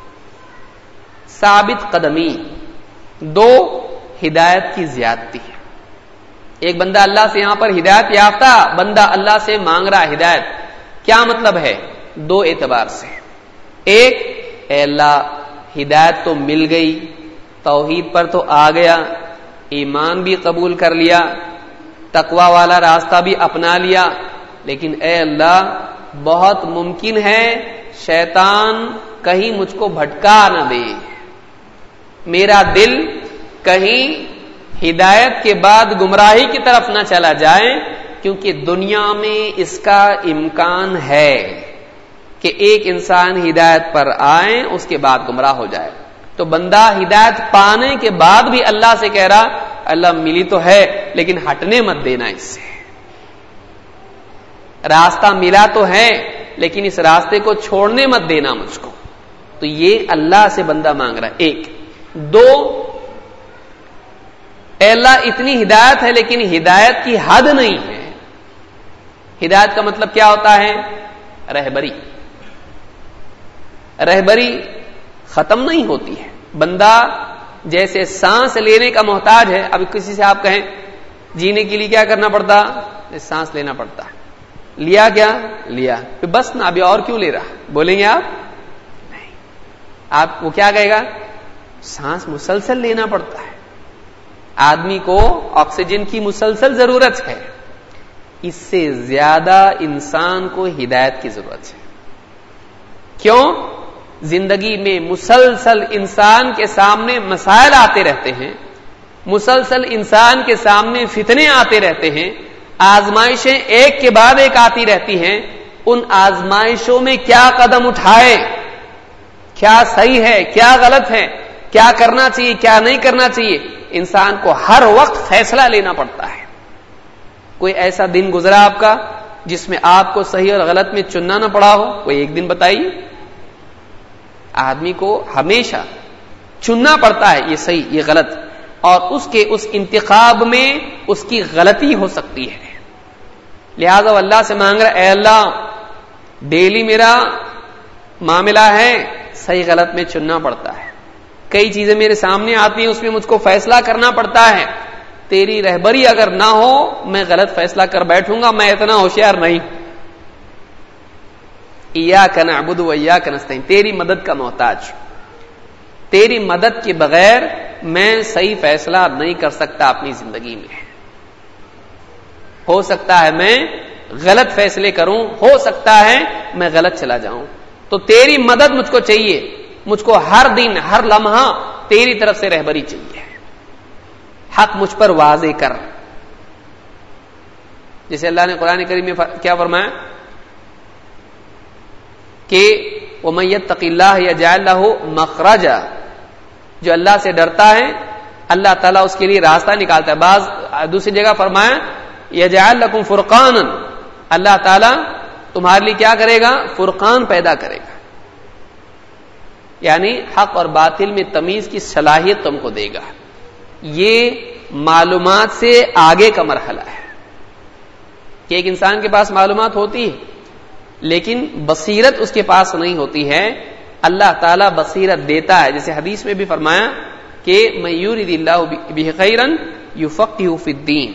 ثابت قدمی. دو ہدایت کی زیادتی ہے. ایک بندہ اللہ سے یہاں پر ہدایت یافتہ بندہ اللہ سے مانگ رہا ہدایت, کیا مطلب ہے؟ دو اعتبار سے. ایک, اے اللہ ہدایت تو مل گئی, توحید پر تو آ گیا, ایمان بھی قبول کر لیا, تقوی والا راستہ بھی اپنا لیا, لیکن اے اللہ بہت ممکن ہے شیطان کہیں مجھ کو بھٹکا نہ دے, میرا دل کہیں ہدایت کے بعد گمراہی کی طرف نہ چلا جائے, کیونکہ دنیا میں اس کا امکان ہے کہ ایک انسان ہدایت پر آئے اس کے بعد گمراہ ہو جائے. تو بندہ ہدایت پانے کے بعد بھی اللہ سے کہہ رہا اللہ ملی تو ہے لیکن ہٹنے مت دینا اس سے, راستہ ملا تو ہے لیکن اس راستے کو چھوڑنے مت دینا مجھ کو. تو یہ اللہ سے بندہ مانگ رہا ہے. ایک. دو, اے اللہ اتنی ہدایت ہے لیکن ہدایت کی حد نہیں ہے. ہدایت کا مطلب کیا ہوتا ہے؟ رہبری. رہبری ختم نہیں ہوتی ہے. بندہ جیسے سانس لینے کا محتاج ہے, اب کسی سے آپ کہیں جینے کے لیے کیا کرنا پڑتا؟ سانس لینا پڑتا ہے. لیا کیا؟ لیا, پھر بس نا ابھی اور کیوں لے رہا, بولیں گے آپ؟ نہیں. آپ وہ کیا کہے گا؟ سانس مسلسل لینا پڑتا ہے, آدمی کو آکسیجن کی مسلسل ضرورت ہے. اس سے زیادہ انسان کو ہدایت کی ضرورت ہے. کیوں؟ زندگی میں مسلسل انسان کے سامنے مسائل آتے رہتے ہیں, مسلسل انسان کے سامنے فتنے آتے رہتے ہیں, آزمائشیں ایک کے بعد ایک آتی رہتی ہیں. ان آزمائشوں میں کیا قدم اٹھائے, کیا صحیح ہے کیا غلط ہے, کیا کرنا چاہیے کیا نہیں کرنا چاہیے, انسان کو ہر وقت فیصلہ لینا پڑتا ہے. کوئی ایسا دن گزرا آپ کا جس میں آپ کو صحیح اور غلط میں چننا نہ پڑا ہو؟ کوئی ایک دن بتائیے. آدمی کو ہمیشہ چننا پڑتا ہے یہ صحیح یہ غلط, اور اس انتخاب میں اس کی غلطی ہو سکتی ہے. لہذا وہ اللہ سے مانگ رہا اے اللہ ڈیلی میرا معاملہ ہے, صحیح غلط میں چننا پڑتا ہے, کئی چیزیں میرے سامنے آتی ہیں اس میں مجھ کو فیصلہ کرنا پڑتا ہے. تیری رہبری اگر نہ ہو میں غلط فیصلہ کر بیٹھوں گا, میں اتنا ہوشیار نہیں. ایاک نعبد و ایاک نستعین, تیری مدد کا محتاج, تیری مدد کے بغیر میں صحیح فیصلہ نہیں کر سکتا اپنی زندگی میں. ہو سکتا ہے میں غلط فیصلے کروں, ہو سکتا ہے میں غلط چلا جاؤں, تو تیری مدد مجھ کو چاہیے. مجھ کو ہر دن ہر لمحہ تیری طرف سے رہبری چاہیے. حق مجھ پر واضح کر. جیسے اللہ نے قرآن کریم میں کیا فرمایا کہ وَمَن يَتَّقِ اللَّهَ يَجْعَل لَّهُ مَخْرَجًا, جو اللہ سے ڈرتا ہے اللہ تعالیٰ اس کے لیے راستہ نکالتا ہے. دوسری جگہ فرمایا يَجْعَل لَّكُمْ فُرْقَانًا, اللہ تعالیٰ تمہارے لیے کیا کرے گا؟ فرقان پیدا کرے گا، یعنی حق اور باطل میں تمیز کی صلاحیت تم کو دے گا۔ یہ معلومات سے آگے کا مرحلہ ہے کہ ایک انسان کے پاس معلومات ہوتی ہے لیکن بصیرت اس کے پاس نہیں ہوتی ہے، اللہ تعالیٰ بصیرت دیتا ہے، جیسے حدیث میں بھی فرمایا کہ من یرید اللہ بہ خیرا یفقہہ فی الدین،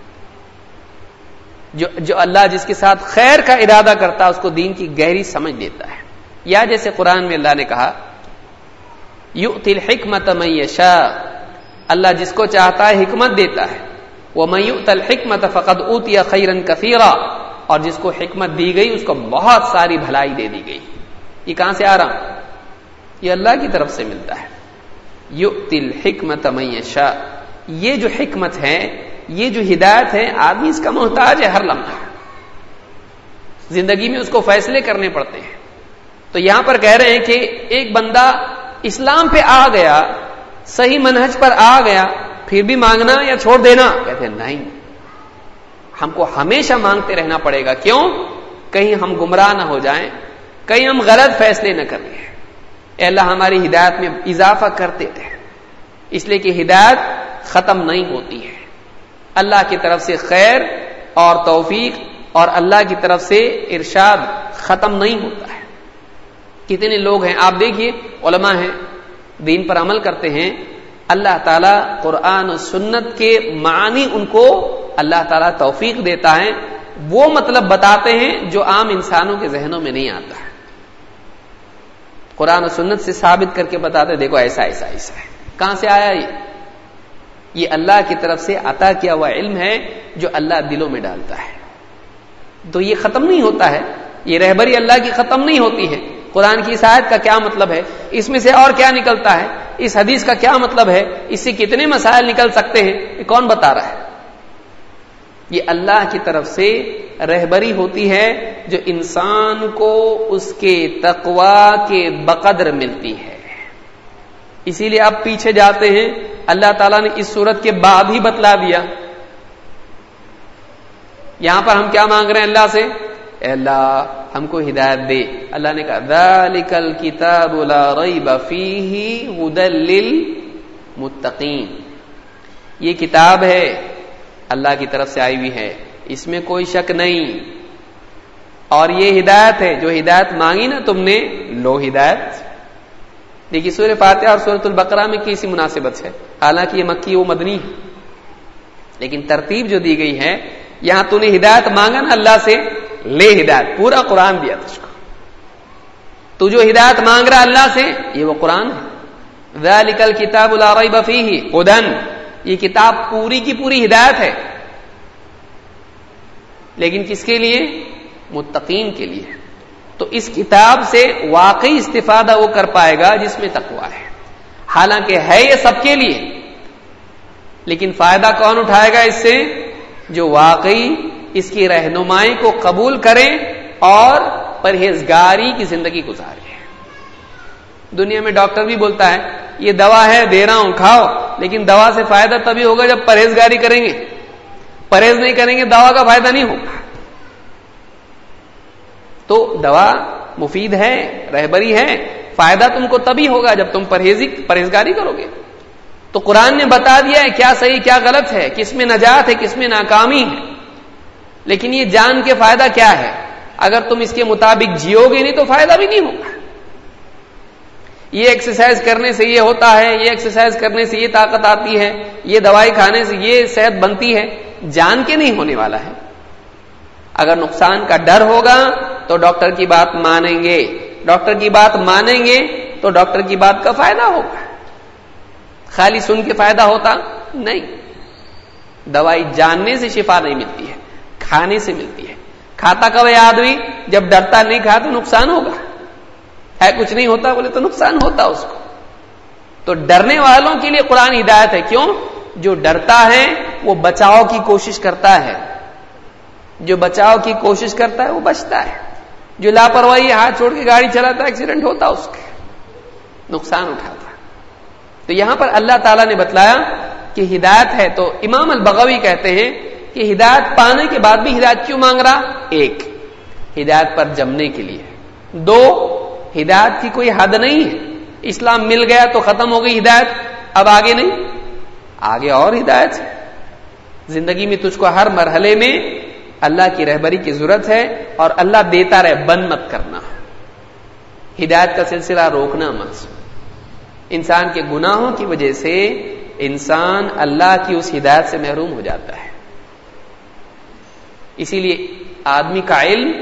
جو اللہ جس کے ساتھ خیر کا ارادہ کرتا ہے اس کو دین کی گہری سمجھ دیتا ہے۔ یا جیسے قرآن میں اللہ نے کہا یؤتی الحکمۃ من یشاء، اللہ جس کو چاہتا ہے حکمت دیتا ہے، ومن یؤت الحکمۃ فقد اوتی خیرا کثیرا، اور جس کو حکمت دی گئی اس کو بہت ساری بھلائی دے دی گئی۔ یہ کہاں سے آ رہا؟ یہ اللہ کی طرف سے ملتا ہے۔ یؤتی الحکمۃ من یشاء، یہ جو حکمت ہے، یہ جو ہدایت ہے، آدمی اس کا محتاج ہے ہر لمحہ، زندگی میں اس کو فیصلے کرنے پڑتے ہیں۔ تو یہاں پر کہہ رہے ہیں کہ ایک بندہ اسلام پہ آ گیا، صحیح منہج پر آ گیا، پھر بھی مانگنا یا چھوڑ دینا؟ کہتے ہیں نہیں، ہم کو ہمیشہ مانگتے رہنا پڑے گا۔ کیوں؟ کہیں ہم گمراہ نہ ہو جائیں، کہیں ہم غلط فیصلے نہ کریں۔ اے اللہ ہماری ہدایت میں اضافہ کرتے رہے، اس لیے کہ ہدایت ختم نہیں ہوتی ہے، اللہ کی طرف سے خیر اور توفیق اور اللہ کی طرف سے ارشاد ختم نہیں ہوتا ہے۔ کتنے لوگ ہیں آپ دیکھیے، علماء ہیں، دین پر عمل کرتے ہیں، اللہ تعالیٰ قرآن و سنت کے معنی ان کو اللہ تعالیٰ توفیق دیتا ہے، وہ مطلب بتاتے ہیں جو عام انسانوں کے ذہنوں میں نہیں آتا ہے، قرآن و سنت سے ثابت کر کے بتاتے دیکھو ایسا ایسا ایسا ہے۔ کہاں سے آیا یہ اللہ کی طرف سے عطا کیا ہوا علم ہے جو اللہ دلوں میں ڈالتا ہے۔ تو یہ ختم نہیں ہوتا ہے، یہ رہبری اللہ کی ختم نہیں ہوتی ہے۔ قرآن کی اس آیت کا کیا مطلب ہے، اس میں سے اور کیا نکلتا ہے، اس حدیث کا کیا مطلب ہے، اس سے کتنے مسائل نکل سکتے ہیں، یہ کون بتا رہا ہے؟ یہ اللہ کی طرف سے رہبری ہوتی ہے جو انسان کو اس کے تقوی کے بقدر ملتی ہے۔ اسی لیے آپ پیچھے جاتے ہیں، اللہ تعالیٰ نے اس صورت کے بعد ہی بتلا دیا۔ یہاں پر ہم کیا مانگ رہے ہیں اللہ سے؟ اے اللہ ہم کو ہدایت دے۔ اللہ نے کہا ذالک الکتاب لا ریب فیہ ھدی للمتقین، یہ کتاب ہے اللہ کی طرف سے آئی ہوئی ہے، اس میں کوئی شک نہیں، اور یہ ہدایت ہے، جو ہدایت مانگی نا تم نے، لو ہدایت۔ دیکھیے سورہ فاتحہ اور سورۃ البقرہ میں کیسی مناسبت ہے، حالانکہ یہ مکی و مدنی ہے، لیکن ترتیب جو دی گئی ہے، یہاں تو نے ہدایت مانگا نا اللہ سے، لے ہدایت، پورا قرآن دیا تجھ کو۔ تو جو ہدایت مانگ رہا اللہ سے، یہ وہ قرآن ہے۔ ذالک الکتاب لا ریب فیہ ھدی، یہ کتاب پوری کی پوری ہدایت ہے، لیکن کس کے لیے؟ متقین کے لیے۔ تو اس کتاب سے واقعی استفادہ وہ کر پائے گا جس میں تقویٰ ہے، حالانکہ ہے یہ سب کے لیے، لیکن فائدہ کون اٹھائے گا اس سے؟ جو واقعی اس کی رہنمائی کو قبول کریں اور پرہیزگاری کی زندگی گزارے۔ دنیا میں ڈاکٹر بھی بولتا ہے یہ دوا ہے دے رہا ہوں کھاؤ، لیکن دوا سے فائدہ تبھی ہوگا جب پرہیزگاری کریں گے، پرہیز نہیں کریں گے دوا کا فائدہ نہیں ہوگا۔ تو دوا مفید ہے، رہبری ہے، فائدہ تم کو تبھی ہوگا جب تم پرہیزگاری کرو گے۔ تو قرآن نے بتا دیا ہے کیا صحیح کیا غلط ہے، کس میں نجات ہے کس میں ناکامی ہے، لیکن یہ جان کے فائدہ کیا ہے؟ اگر تم اس کے مطابق جیو گے نہیں تو فائدہ بھی نہیں ہوگا۔ یہ ایکسرسائز کرنے سے یہ ہوتا ہے، یہ ایکسرسائز کرنے سے یہ طاقت آتی ہے، یہ دوائی کھانے سے یہ صحت بنتی ہے، جان کے نہیں ہونے والا ہے۔ اگر نقصان کا ڈر ہوگا تو ڈاکٹر کی بات مانیں گے، ڈاکٹر کی بات مانیں گے تو ڈاکٹر کی بات کا فائدہ ہوگا، خالی سن کے فائدہ ہوتا نہیں۔ دوائی جاننے سے شفا نہیں ملتی ہے، کھانے سے ملتی ہے۔ کھاتا کب ہے آدمی؟ جب ڈرتا نہیں کھا تو نقصان ہوگا، ہے کچھ نہیں ہوتا بولے تو نقصان ہوتا اس کو۔ تو ڈرنے والوں کے لیے قرآن ہدایت ہے، کیوں؟ جو ڈرتا ہے وہ بچاؤ کی کوشش کرتا ہے، جو بچاؤ کی کوشش کرتا ہے وہ بچتا ہے، جو لاپرواہی ہاتھ چھوڑ کے گاڑی چلاتا ہے ایکسیڈنٹ ہوتا اس کے، نقصان اٹھاتا۔ تو یہاں پر اللہ تعالیٰ نے بتلایا کہ ہدایت ہے، تو امام البغوی کہتے ہیں کہ ہدایت پانے کے بعد بھی ہدایت کیوں مانگ رہا؟ ایک، ہدایت پر جمنے کے لیے. 2 ہدایت کی کوئی حد نہیں ہے. اسلام مل گیا تو ختم ہو گئی ہدایت, اب آگے نہیں, آگے اور ہدایت ہے. زندگی میں تجھ کو ہر مرحلے میں اللہ کی رہبری کی ضرورت ہے, اور اللہ دیتا رہے, بند مت کرنا. ہدایت کا سلسلہ روکنا مت. انسان کے گناہوں کی وجہ سے انسان اللہ کی اس ہدایت سے محروم ہو جاتا ہے. اسی لیے آدمی کا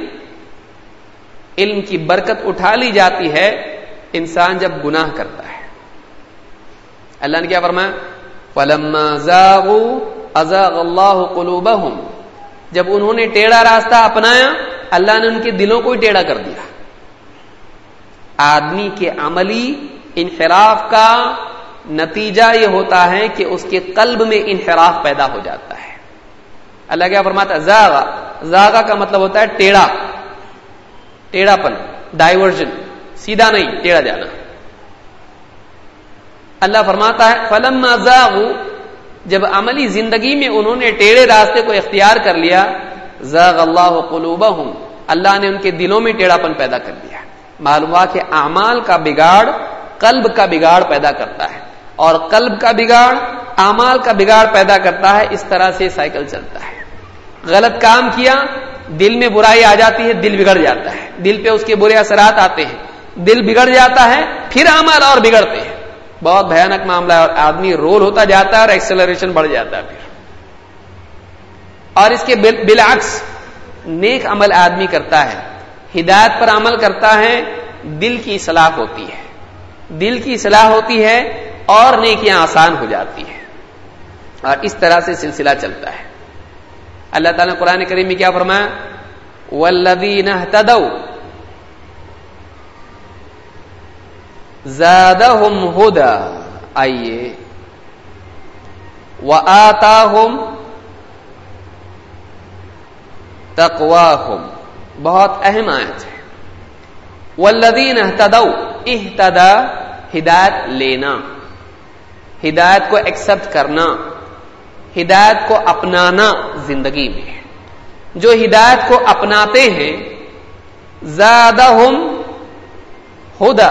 علم کی برکت اٹھا لی جاتی ہے انسان جب گناہ کرتا ہے. اللہ نے کیا فرمایا؟ فَلَمَّا زَاغُوا أَزَاغَ اللَّهُ قُلُوبَهُمْ. جب انہوں نے ٹیڑھا راستہ اپنایا, اللہ نے ان کے دلوں کو ہی ٹیڑھا کر دیا. آدمی کے عملی انحراف کا نتیجہ یہ ہوتا ہے کہ اس کے قلب میں انحراف پیدا ہو جاتا ہے. اللہ کیا فرماتا ہے؟ زاغا. زاغا کا مطلب ہوتا ہے ٹیڑھا, ٹیڑھا پن, ڈائیورژن, سیدھا نہیں, ٹیڑھا جانا. اللہ فرماتا ہے فلما زاغوا, جب عملی زندگی میں انہوں نے ٹیڑھے راستے کو اختیار کر لیا, زاغ اللہ قلوبہم, اللہ نے ان کے دلوں میں ٹیڑھا پن پیدا کر دیا. معلوم ہوا کہ اعمال کا بگاڑ قلب کا بگاڑ پیدا کرتا ہے, اور قلب کا بگاڑ اعمال کا بگاڑ پیدا کرتا ہے. اس طرح سے سائیکل چلتا ہے. غلط کام کیا, دل میں برائی آ جاتی ہے, دل بگڑ جاتا ہے, دل پہ اس کے برے اثرات آتے ہیں, دل بگڑ جاتا ہے, پھر اعمال اور بگڑتے ہیں. بہت بھیانک معاملہ ہے, اور آدمی رول ہوتا جاتا ہے اور ایکسلریشن بڑھ جاتا ہے پھر. اور اس کے بالعکس نیک عمل آدمی کرتا ہے, ہدایت پر عمل کرتا ہے, دل کی اصلاح ہوتی ہے, دل کی اصلاح ہوتی ہے اور نیکیاں آسان ہو جاتی ہیں, اور اس طرح سے سلسلہ چلتا ہے. اللہ تعالیٰ نے قرآن کریم میں کیا فرمایا؟ والذین اہتدوا زادہم ہدی. آئیے, وآتاہم تقواہم, بہت اہم آیت ہے. والذین اہتدوا, اہتدا ہدایت لینا, ہدایت کو ایکسپٹ کرنا, ہدایت کو اپنانا زندگی میں. جو ہدایت کو اپناتے ہیں زادہم ہدی,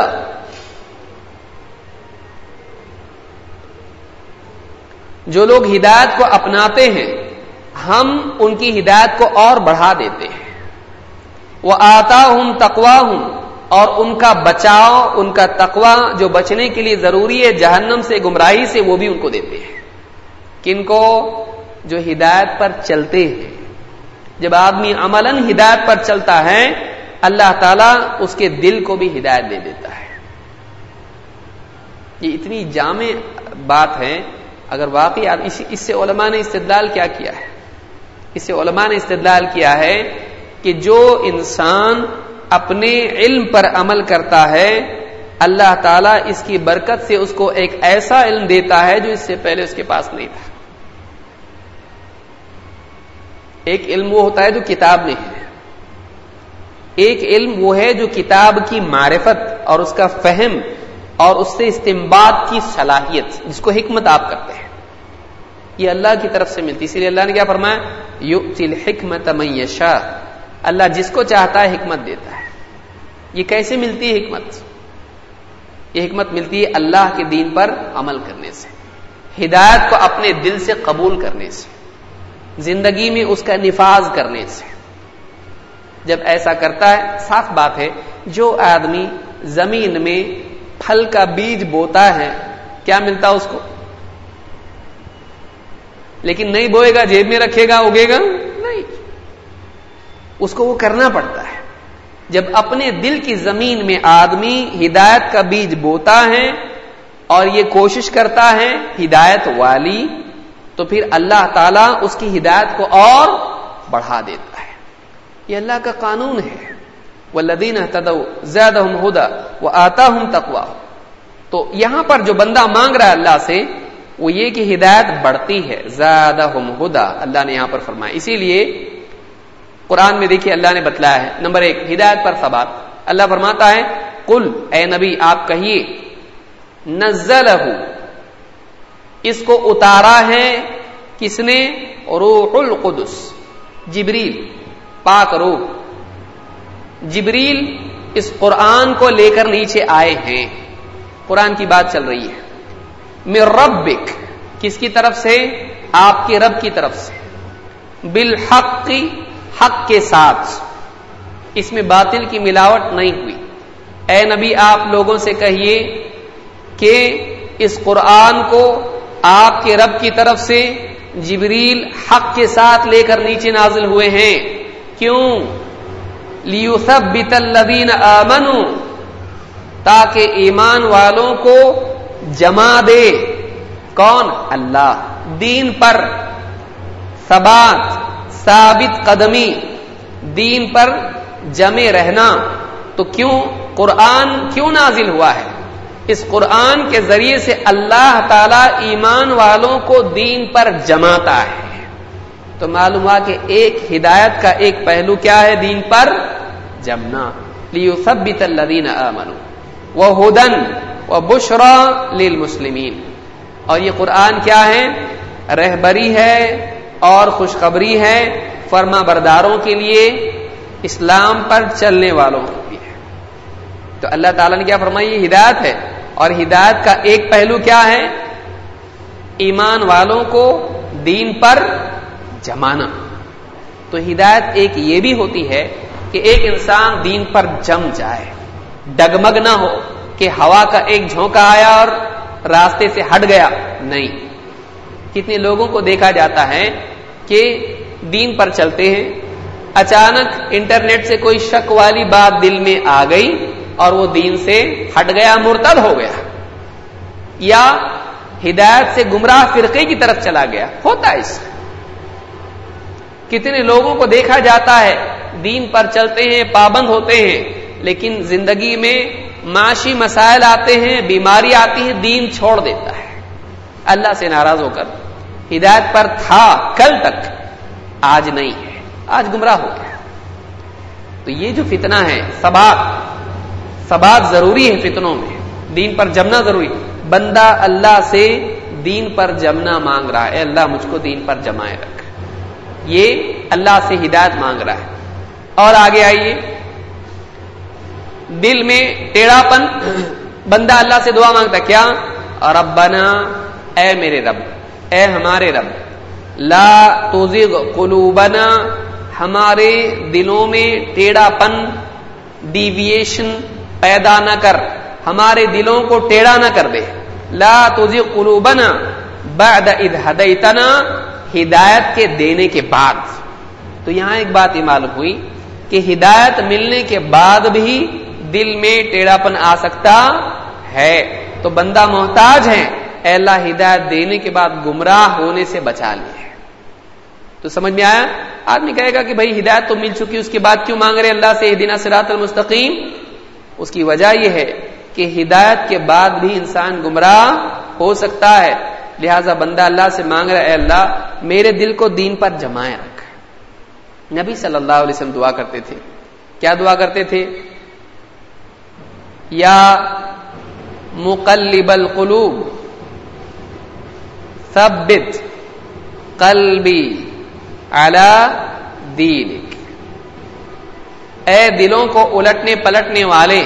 جو لوگ ہدایت کو اپناتے ہیں ہم ان کی ہدایت کو اور بڑھا دیتے ہیں. وآتاہم تقواہم, اور ان کا بچاؤ, ان کا تقوی جو بچنے کے لیے ضروری ہے جہنم سے, گمراہی سے, وہ بھی ان کو دیتے ہیں. کن کو؟ جو ہدایت پر چلتے ہیں. جب آدمی عملاً ہدایت پر چلتا ہے اللہ تعالیٰ اس کے دل کو بھی ہدایت دے دیتا ہے. یہ اتنی جامع بات ہے. اگر واقعی اس سے علماء نے استدلال کیا کیا ہے؟ اس سے علماء نے استدلال کیا ہے کہ جو انسان اپنے علم پر عمل کرتا ہے اللہ تعالیٰ اس کی برکت سے اس کو ایک ایسا علم دیتا ہے جو اس سے پہلے اس کے پاس نہیں تھا. ایک علم وہ ہوتا ہے جو کتاب میں ہے, ایک علم وہ ہے جو کتاب کی معرفت اور اس کا فہم اور اس سے استنباط کی صلاحیت, جس کو حکمت آپ کرتے ہیں, یہ اللہ کی طرف سے ملتی. اسی لیے اللہ نے کیا فرمایا؟ یؤتی الحکمت من یشاء, اللہ جس کو چاہتا ہے حکمت دیتا ہے. یہ کیسے ملتی ہے حکمت؟ یہ حکمت ملتی ہے اللہ کے دین پر عمل کرنے سے, ہدایت کو اپنے دل سے قبول کرنے سے, زندگی میں اس کا نفاذ کرنے سے. جب ایسا کرتا ہے, صاف بات ہے, جو آدمی زمین میں پھل کا بیج بوتا ہے کیا ملتا اس کو؟ لیکن نہیں بوئے گا, جیب میں رکھے گا, اگے گا نہیں, اس کو وہ کرنا پڑتا ہے. جب اپنے دل کی زمین میں آدمی ہدایت کا بیج بوتا ہے اور یہ کوشش کرتا ہے ہدایت والی, تو پھر اللہ تعالیٰ اس کی ہدایت کو اور بڑھا دیتا ہے. یہ اللہ کا قانون ہے. والذین اہتدوا زادہم ہدی وآتاہم تقواہم. تو یہاں پر جو بندہ مانگ رہا ہے اللہ سے وہ یہ کہ ہدایت بڑھتی ہے, زادہم ہدی, اللہ نے یہاں پر فرمایا. اسی لیے قرآن میں دیکھیے اللہ نے بتلایا ہے, نمبر 1 ہدایت پر ثبات. اللہ فرماتا ہے قل, اے نبی آپ کہیے, نزلہ, اس کو اتارا ہے کس نے؟ روح القدس, جبریل, پاک روح. جبریل اس قرآن کو لے کر نیچے آئے ہیں. قرآن کی بات چل رہی ہے. من ربک، کس کی طرف سے؟ آپ کے رب کی طرف سے. بالحق، حق کے ساتھ، اس میں باطل کی ملاوٹ نہیں ہوئی. اے نبی آپ لوگوں سے کہیے کہ اس قرآن کو آپ کے رب کی طرف سے جبریل حق کے ساتھ لے کر نیچے نازل ہوئے ہیں. کیوں؟ لیثبت الذین آمنوا، تاکہ ایمان والوں کو جما دے. کون؟ اللہ. دین پر ثبات، ثابت قدمی، دین پر جمے رہنا. تو کیوں قرآن کیوں نازل ہوا ہے؟ اس قرآن کے ذریعے سے اللہ تعالی ایمان والوں کو دین پر جماتا ہے. تو معلوم ہوا کہ ایک ہدایت کا ایک پہلو کیا ہے؟ دین پر جمنا. لیثبت الذین آمنوا وہدی وبشری للمسلمین. اور یہ قرآن کیا ہے؟ رہبری ہے اور خوشخبری ہے فرما برداروں کے لیے، اسلام پر چلنے والوں کے لیے. تو اللہ تعالیٰ نے کیا فرمایا؟ یہ ہدایت ہے. اور ہدایت کا ایک پہلو کیا ہے؟ ایمان والوں کو دین پر جمانا. تو ہدایت ایک یہ بھی ہوتی ہے کہ ایک انسان دین پر جم جائے، ڈگمگ نہ ہو کہ ہوا کا ایک جھونکا آیا اور راستے سے ہٹ گیا. نہیں. کتنے لوگوں کو دیکھا جاتا ہے کہ دین پر چلتے ہیں، اچانک انٹرنیٹ سے کوئی شک والی بات دل میں آ گئی اور وہ دین سے ہٹ گیا، مرتد ہو گیا، یا ہدایت سے گمراہ فرقے کی طرف چلا گیا. ہوتا ہے اس. کتنے لوگوں کو دیکھا جاتا ہے دین پر چلتے ہیں، پابند ہوتے ہیں، لیکن زندگی میں معاشی مسائل آتے ہیں، بیماری آتی ہے، دین چھوڑ دیتا ہے اللہ سے ناراض ہو کر. ہدایت پر تھا کل تک، آج نہیں ہے، آج گمراہ ہو گیا. تو یہ جو فتنہ ہے، ثبات ضروری ہے. فتنوں میں دین پر جمنا ضروری. بندہ اللہ سے دین پر جمنا مانگ رہا ہے، اللہ مجھ کو دین پر جمائے رکھ. یہ اللہ سے ہدایت مانگ رہا ہے. اور آگے آئیے، دل میں ٹیڑھا پن، بندہ اللہ سے دعا مانگتا کیا؟ ربنا، اے میرے رب، اے ہمارے رب، لا تزغ قلوبنا، ہمارے دلوں میں ٹیڑھا پن، ڈیویشن پیدا نہ کر، ہمارے دلوں کو ٹیڑھا نہ کر دے. لا تزغ قلوبنا بعد اذ ہدیتنا، ہدایت کے دینے کے بعد. تو یہاں ایک بات یہ معلوم ہوئی کہ ہدایت ملنے کے بعد بھی دل میں ٹیڑھا پن آ سکتا ہے. تو بندہ محتاج ہے، اے اللہ ہدایت دینے کے بعد گمراہ ہونے سے بچا لے. تو سمجھ میں آیا؟ آدمی کہے گا کہ بھائی ہدایت تو مل چکی، اس کے بعد کیوں مانگ رہے اللہ سے اہدنا صراط المستقیم؟ اس کی وجہ یہ ہے کہ ہدایت کے بعد بھی انسان گمراہ ہو سکتا ہے. لہذا بندہ اللہ سے مانگ رہا ہے، اے اللہ میرے دل کو دین پر جمائے رکھ. نبی صلی اللہ علیہ وسلم دعا کرتے تھے. کیا دعا کرتے تھے؟ یا مقلب القلوب ثبت قلبی علی دینک. اے دلوں کو الٹنے پلٹنے والے،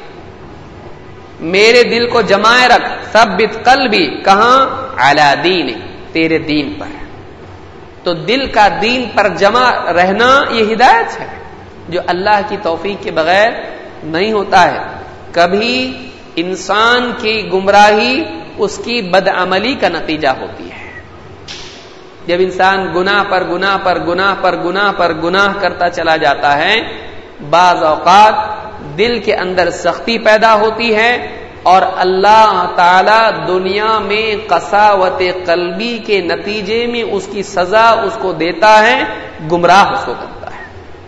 میرے دل کو جمائے رکھ. ثبت قلبی، کہاں؟ علی دینک، تیرے دین پر. تو دل کا دین پر جمع رہنا یہ ہدایت ہے جو اللہ کی توفیق کے بغیر نہیں ہوتا ہے. کبھی انسان کی گمراہی اس کی بدعملی کا نتیجہ ہوتی ہے. جب انسان گناہ پر گناہ پر گناہ پر گناہ پر گناہ کرتا چلا جاتا ہے، بعض اوقات دل کے اندر سختی پیدا ہوتی ہے اور اللہ تعالی دنیا میں قساوت قلبی کے نتیجے میں اس کی سزا اس کو دیتا ہے، گمراہ اس کو کرتا ہے.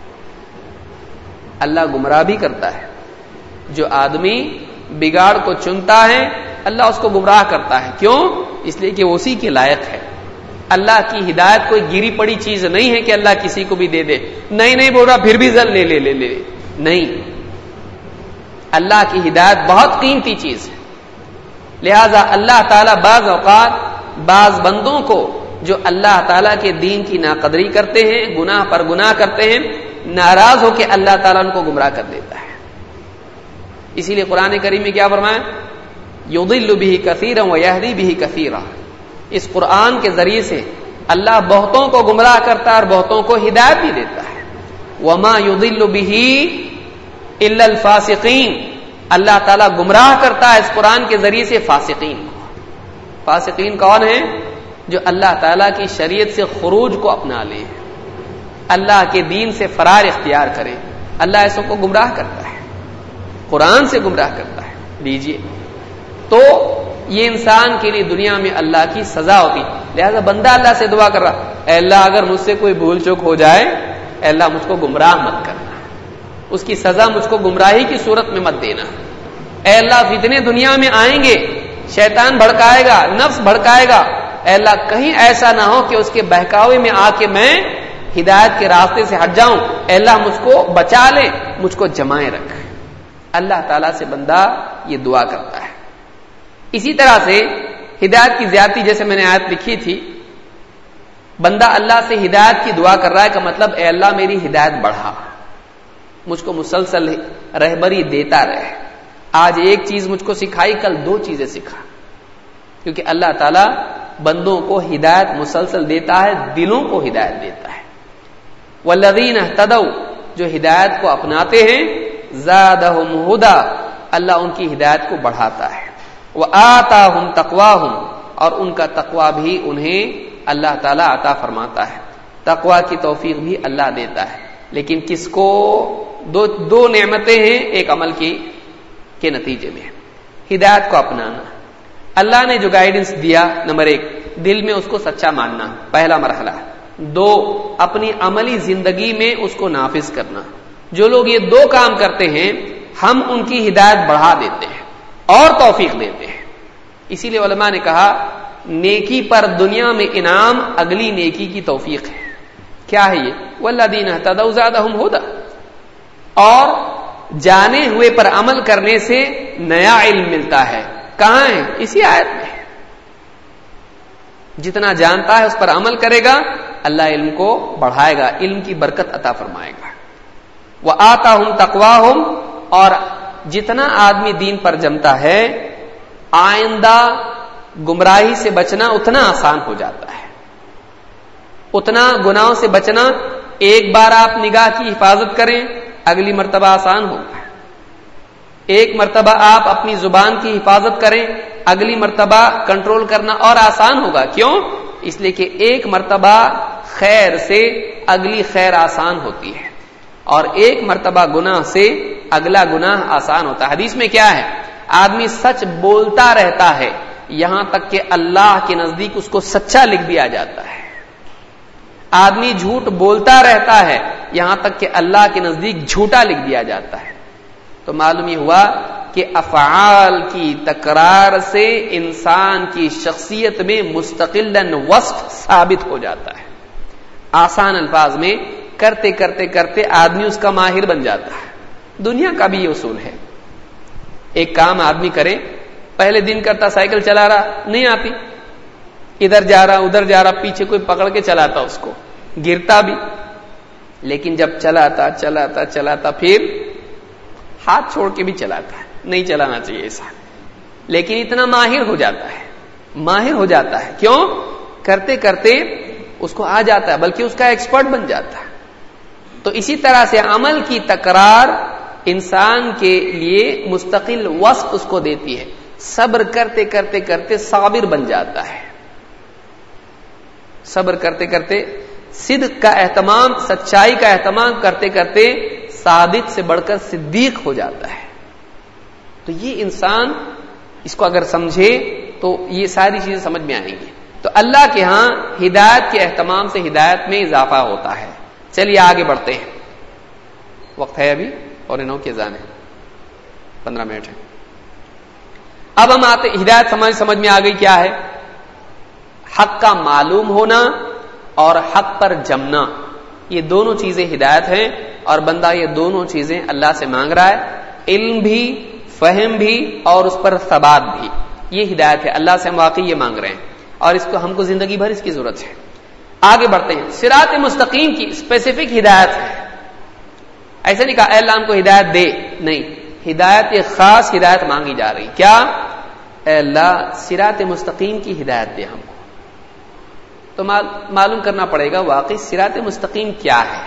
اللہ گمراہ بھی کرتا ہے. جو آدمی بگاڑ کو چنتا ہے اللہ اس کو گمراہ کرتا ہے. کیوں؟ اس لیے کہ وہ اسی کے لائق ہے. اللہ کی ہدایت کوئی گری پڑی چیز نہیں ہے کہ اللہ کسی کو بھی دے دے. نہیں بول رہا پھر بھی زل لے لے لے لے نہیں. اللہ کی ہدایت بہت قیمتی چیز ہے. لہذا اللہ تعالیٰ بعض اوقات بعض بندوں کو جو اللہ تعالیٰ کے دین کی ناقدری کرتے ہیں، گناہ پر گناہ کرتے ہیں، ناراض ہو کے اللہ تعالیٰ ان کو گمراہ کر دیتا ہے. اسی لیے قرآن کریم میں کیا فرمایا؟ یضل بہ کثیرا ویہدی بہ کثیرا. اس قرآن کے ذریعے سے اللہ بہتوں کو گمراہ کرتا ہے اور بہتوں کو ہدایت بھی دیتا ہے. وما یضل بہ الا الفاسقین. اللہ تعالیٰ گمراہ کرتا ہے اس قرآن کے ذریعے سے فاسقین کو. فاسقین کون ہیں؟ جو اللہ تعالیٰ کی شریعت سے خروج کو اپنا لے, اللہ کے دین سے فرار اختیار کرے. اللہ ایسوں کو گمراہ کرتا ہے, قرآن سے گمراہ کرتا ہے. لیجئے, تو یہ انسان کے لیے دنیا میں اللہ کی سزا ہوتی. لہذا بندہ اللہ سے دعا کر رہا, اے اللہ اگر مجھ سے کوئی بھول چوک ہو جائے, اے اللہ مجھ کو گمراہ مت کرنا, اس کی سزا مجھ کو گمراہی کی صورت میں مت دینا. اے اللہ فتنے دنیا میں آئیں گے, شیطان بھڑکائے گا, نفس بھڑکائے گا, اے اللہ کہیں ایسا نہ ہو کہ اس کے بہکاوے میں آ کے میں ہدایت کے راستے سے ہٹ جاؤں. اے اللہ مجھ کو بچا لے, مجھ کو جمائے رکھ. اللہ تعالیٰ سے بندہ یہ دعا کرتا ہے. اسی طرح سے ہدایت کی زیادتی, جیسے میں نے آیت لکھی تھی, بندہ اللہ سے ہدایت کی دعا کر رہا ہے کا مطلب اے اللہ میری ہدایت بڑھا, مجھ کو مسلسل رہبری دیتا رہے. آج ایک چیز مجھ کو سکھائی, کل دو چیزیں سکھا. کیونکہ اللہ تعالیٰ بندوں کو ہدایت مسلسل دیتا ہے, دلوں کو ہدایت دیتا ہے. والذین اہتدوا, جو ہدایت کو اپناتے ہیں, زادہم ہدی, اللہ ان کی ہدایت کو بڑھاتا ہے. وآتاہم تقواہم, اور ان کا تقوی بھی انہیں اللہ تعالیٰ عطا فرماتا ہے. تقوی کی توفیق بھی اللہ دیتا ہے. لیکن کس کو؟ دو نعمتیں ہیں ایک عمل کی کے نتیجے میں. ہدایت کو اپنانا, اللہ نے جو گائیڈنس دیا, نمبر 1 دل میں اس کو سچا ماننا, پہلا مرحلہ. 2 اپنی عملی زندگی میں اس کو نافذ کرنا. جو لوگ یہ 2 کام کرتے ہیں, ہم ان کی ہدایت بڑھا دیتے ہیں اور توفیق دیتے ہیں. اسی لیے علماء نے کہا نیکی پر دنیا میں انعام اگلی نیکی کی توفیق ہے. کیا ہے یہ؟ والذین اہتدوا زادہم ہدی. اور جانے ہوئے پر عمل کرنے سے نیا علم ملتا ہے. کہاں ہے؟ اسی آیت میں. جتنا جانتا ہے اس پر عمل کرے گا, اللہ علم کو بڑھائے گا, علم کی برکت عطا فرمائے گا. وآتاہم تقواہم, اور جتنا آدمی دین پر جمتا ہے, آئندہ گمراہی سے بچنا اتنا آسان ہو جاتا ہے. اتنا گناہوں سے بچنا, ایک بار آپ نگاہ کی حفاظت کریں, اگلی مرتبہ آسان ہوگا. ایک مرتبہ آپ اپنی زبان کی حفاظت کریں, اگلی مرتبہ کنٹرول کرنا اور آسان ہوگا. کیوں؟ اس لیے کہ ایک مرتبہ خیر سے اگلی خیر آسان ہوتی ہے, اور ایک مرتبہ گناہ سے اگلا گناہ آسان ہوتا ہے. حدیث میں کیا ہے؟ آدمی سچ بولتا رہتا ہے یہاں تک کہ اللہ کے نزدیک اس کو سچا لکھ دیا جاتا ہے. آدمی جھوٹ بولتا رہتا ہے یہاں تک کہ اللہ کے نزدیک جھوٹا لکھ دیا جاتا ہے. تو معلوم یہ ہوا کہ افعال کی تکرار سے انسان کی شخصیت میں مستقلاً وصف ثابت ہو جاتا ہے. آسان الفاظ میں کرتے کرتے کرتے آدمی اس کا ماہر بن جاتا ہے. دنیا کا بھی یہ اصول ہے. ایک کام آدمی کرے, پہلے دن کرتا, سائیکل چلا رہا, نہیں آتی, ادھر جا رہا ادھر جا رہا, پیچھے کوئی پکڑ کے چلاتا, اس کو گرتا بھی. لیکن جب چلاتا چلاتا چلاتا پھر ہاتھ چھوڑ کے بھی چلاتا ہے, نہیں چلانا چاہیے ایسا. لیکن اتنا ماہر ہو جاتا ہے, ماہر ہو جاتا ہے. کیوں؟ کرتے کرتے اس کو آ جاتا ہے, بلکہ اس کا ایکسپرٹ بن جاتا ہے. تو اسی طرح سے عمل کی تکرار انسان کے لیے مستقل وصف اس کو دیتی ہے. صبر کرتے کرتے کرتے صابر بن جاتا ہے. صبر کرتے کرتے, صدق کا اہتمام, سچائی کا اہتمام کرتے کرتے صادق سے بڑھ کر صدیق ہو جاتا ہے. تو یہ انسان اس کو اگر سمجھے تو یہ ساری چیزیں سمجھ میں آئیں گی. تو اللہ کے ہاں ہدایت کے اہتمام سے ہدایت میں اضافہ ہوتا ہے. چلیے آگے بڑھتے ہیں, وقت ہے ابھی, اور 9 کی اذان ہے, 15 منٹ ہے. اب ہم آتے, ہدایت سمجھ میں آ گئی کیا ہے. حق کا معلوم ہونا اور حق پر جمنا, یہ دونوں چیزیں ہدایت ہیں, اور بندہ یہ دونوں چیزیں اللہ سے مانگ رہا ہے. علم بھی, فہم بھی, اور اس پر ثبات بھی, یہ ہدایت ہے. اللہ سے ہم واقعی یہ مانگ رہے ہیں, اور اس کو ہم کو زندگی بھر اس کی ضرورت ہے. آگے بڑھتے ہیں. صراط مستقیم کی اسپیسیفک ہدایت ہے, ایسا نہیں کہا اے اللہ ہم کو ہدایت دے، نہیں، ہدایت ایک خاص ہدایت مانگی جا رہی، کیا؟ اے اللہ صراط مستقیم کی ہدایت دے ہم کو۔ تو معلوم کرنا پڑے گا واقعی صراط مستقیم کیا ہے۔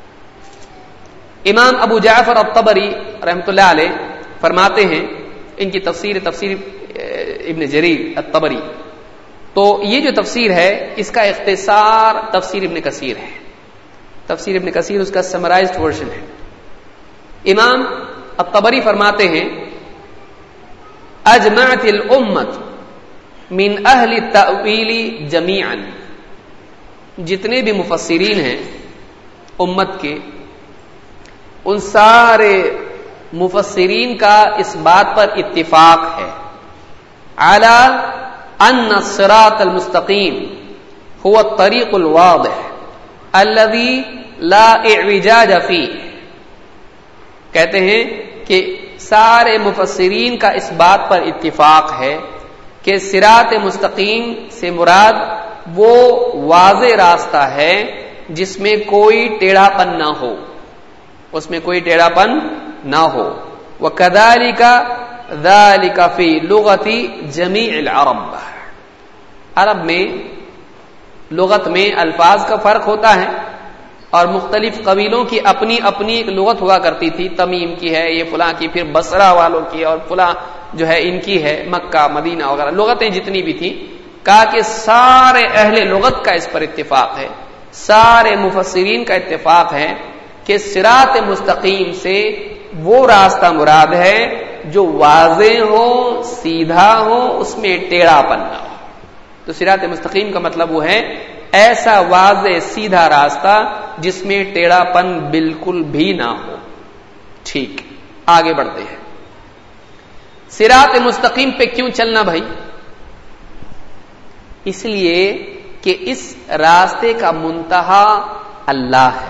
امام ابو جعفر الطبری رحمۃ اللہ علیہ فرماتے ہیں، ان کی تفسیر ابن جریر الطبری، تو یہ جو تفسیر ہے اس کا اختصار تفسیر ابن کثیر ہے، تفسیر ابن کثیر اس کا سمرائزڈ ورژن ہے۔ امام الطبری فرماتے ہیں اجمعت الامت من اہل التأویل جمیعا، جتنے بھی مفسرین ہیں امت کے، ان سارے مفسرین کا اس بات پر اتفاق ہے علی ان الصراط المستقیم هو الطریق الواضح الذي لا اعوجاج فيه، کہتے ہیں کہ سارے مفسرین کا اس بات پر اتفاق ہے کہ صراط مستقیم سے مراد وہ واضح راستہ ہے جس میں کوئی ٹیڑھا پن نہ ہو، اس میں کوئی ٹیڑھا پن نہ ہو۔ وَكَذَلِكَ ذَلِكَ فِي لُغَةِ جَمِيعِ الْعَرَبِ، عرب میں لغت میں الفاظ کا فرق ہوتا ہے اور مختلف قبیلوں کی اپنی اپنی ایک لغت ہوا کرتی تھی، تمیم کی ہے، یہ فلاں کی، پھر بصرہ والوں کی، اور فلاں جو ہے ان کی ہے، مکہ مدینہ وغیرہ لغتیں جتنی بھی تھیں، کہا کہ سارے اہل لغت کا اس پر اتفاق ہے، سارے مفسرین کا اتفاق ہے کہ صراط مستقیم سے وہ راستہ مراد ہے جو واضح ہو، سیدھا ہو، اس میں ٹیڑھا پن نہ ہو۔ تو صراط مستقیم کا مطلب وہ ہے ایسا واضح سیدھا راستہ جس میں ٹیڑھا پن بالکل بھی نہ ہو۔ ٹھیک، آگے بڑھتے ہیں۔ صراط مستقیم پہ کیوں چلنا بھائی؟ اس لیے کہ اس راستے کا منتہا اللہ ہے۔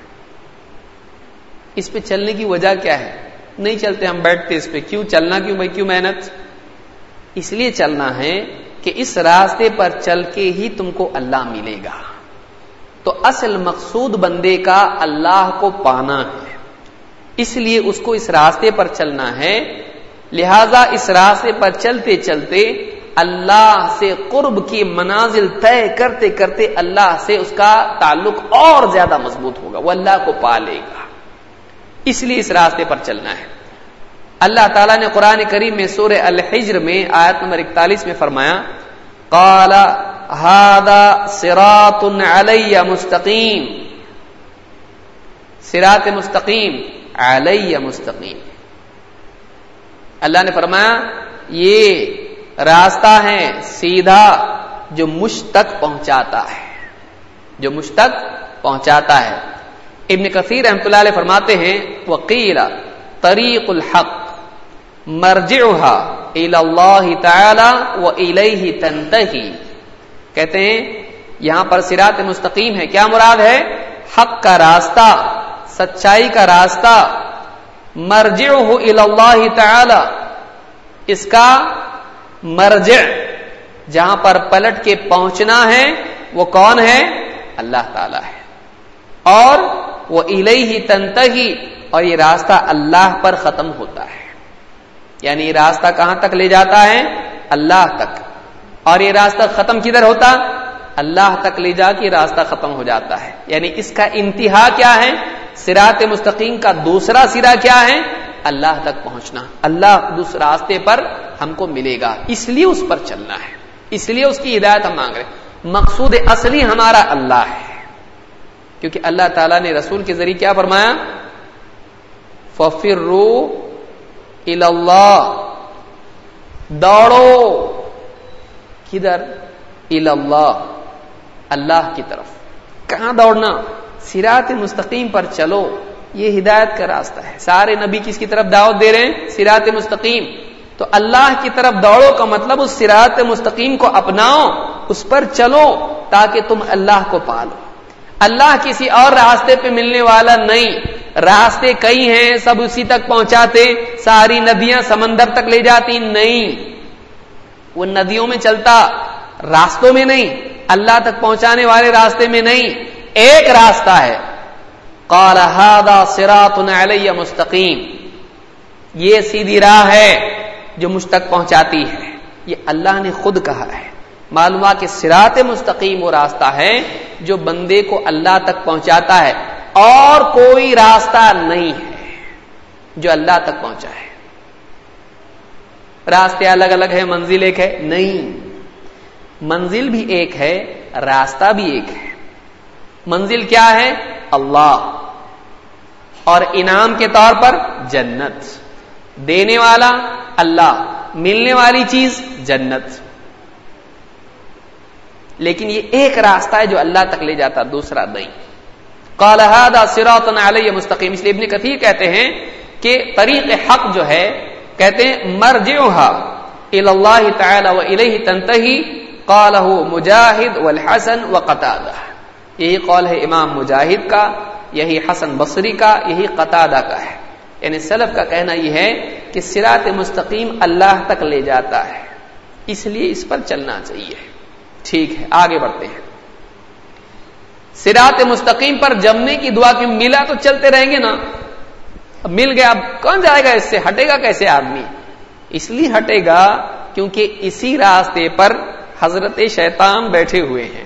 اس پہ چلنے کی وجہ کیا ہے؟ نہیں چلتے ہم، بیٹھتے اس پہ، کیوں چلنا؟ کیوں بھائی، کیوں محنت؟ اس لیے چلنا ہے کہ اس راستے پر چل کے ہی تم کو اللہ ملے گا۔ تو اصل مقصود بندے کا اللہ کو پانا ہے، اس لیے اس کو اس راستے پر چلنا ہے۔ لہذا اس راستے پر چلتے چلتے اللہ سے قرب کی منازل طے کرتے کرتے اللہ سے اس کا تعلق اور زیادہ مضبوط ہوگا، وہ اللہ کو پا لے گا، اس لیے اس راستے پر چلنا ہے۔ اللہ تعالیٰ نے قرآن کریم میں سورہ الحجر میں آیت نمبر 41 میں فرمایا قال هذا صراط علی مستقیم، صراط مستقیم، علی مستقیم۔ اللہ نے فرمایا یہ راستہ ہے سیدھا جو مجھ تک پہنچاتا ہے، جو مجھ تک پہنچاتا ہے۔ ابن کثیر رحمۃ اللہ علیہ فرماتے ہیں وقیل طریق الحق مرجعها الى اللہ تعالی والیہ تنتہی، کہتے ہیں یہاں پر صراط مستقیم ہے، کیا مراد ہے؟ حق کا راستہ، سچائی کا راستہ، مرجعه الى اللہ تعالی، اس کا مرجع جہاں پر پلٹ کے پہنچنا ہے وہ کون ہے؟ اللہ تعالی ہے، اور وہ الیہ تنتہی، اور یہ راستہ اللہ پر ختم ہوتا ہے، یعنی یہ راستہ کہاں تک لے جاتا ہے؟ اللہ تک، اور یہ راستہ ختم کدھر ہوتا؟ اللہ تک لے جا کے راستہ ختم ہو جاتا ہے، یعنی اس کا انتہا کیا ہے؟ صراط مستقیم کا دوسرا سرا کیا ہے؟ اللہ تک پہنچنا، اللہ اس راستے پر ہم کو ملے گا، اس لیے اس پر چلنا ہے، اس لیے اس کی ہدایت ہم مانگ رہے ہیں۔ مقصود اصلی ہمارا اللہ ہے، کیونکہ اللہ تعالیٰ نے رسول کے ذریعے کیا فرمایا؟ فَفِرُّوا إِلَى اللَّهِ، دوڑو کدھر؟ إِلَى اللَّهِ، اللہ کی طرف۔ کہاں دوڑنا؟ صراط مستقیم پر چلو، یہ ہدایت کا راستہ ہے۔ سارے نبی کس کی طرف دعوت دے رہے ہیں؟ صراط مستقیم۔ تو اللہ کی طرف دوڑو کا مطلب اس صراط مستقیم کو اپناؤ، اس پر چلو تاکہ تم اللہ کو پالو۔ اللہ کسی اور راستے پہ ملنے والا نہیں، راستے کئی ہیں، سب اسی تک پہنچاتے، ساری ندیاں سمندر تک لے جاتی نہیں، وہ ندیوں میں چلتا، راستوں میں نہیں، اللہ تک پہنچانے والے راستے میں نہیں، ایک راستہ ہے، قال هذا صراط علی مستقیم، یہ سیدھی راہ ہے جو مجھ تک پہنچاتی ہے. یہ اللہ نے خود کہا ہے. معلوم ہوا کہ صراط مستقیم وہ راستہ ہے جو بندے کو اللہ تک پہنچاتا ہے، اور کوئی راستہ نہیں ہے جو اللہ تک پہنچا ہے. راستے الگ الگ ہیں، منزل ایک ہے؟ نہیں، منزل بھی ایک ہے، راستہ بھی ایک ہے. منزل کیا ہے؟ اللہ، اور انعام کے طور پر جنت. دینے والا اللہ، ملنے والی چیز جنت. لیکن یہ ایک راستہ ہے جو اللہ تک لے جاتا، دوسرا نہیں. قال هذا صراط علی مستقیم. اس لیے ابن کثیر کہتے ہیں کہ طریق حق جو ہے، کہتے ہیں مرجعها الى اللہ تعالی والیہ تنتہی. قالہ مجاہد والحسن وقتادہ. یہی قول ہے امام مجاہد کا، یہی حسن بصری کا، یہی قتادہ کا ہے. یعنی سلف کا کہنا یہ ہے کہ صراط مستقیم اللہ تک لے جاتا ہے، اس لیے اس پر چلنا چاہیے. ٹھیک ہے، آگے بڑھتے ہیں. صراط مستقیم پر جمنے کی دعا کی ملا تو چلتے رہیں گے نا. اب مل گیا، اب کون جائے گا اس سے؟ ہٹے گا کیسے آدمی؟ اس لیے ہٹے گا کیونکہ اسی راستے پر حضرت شیطان بیٹھے ہوئے ہیں.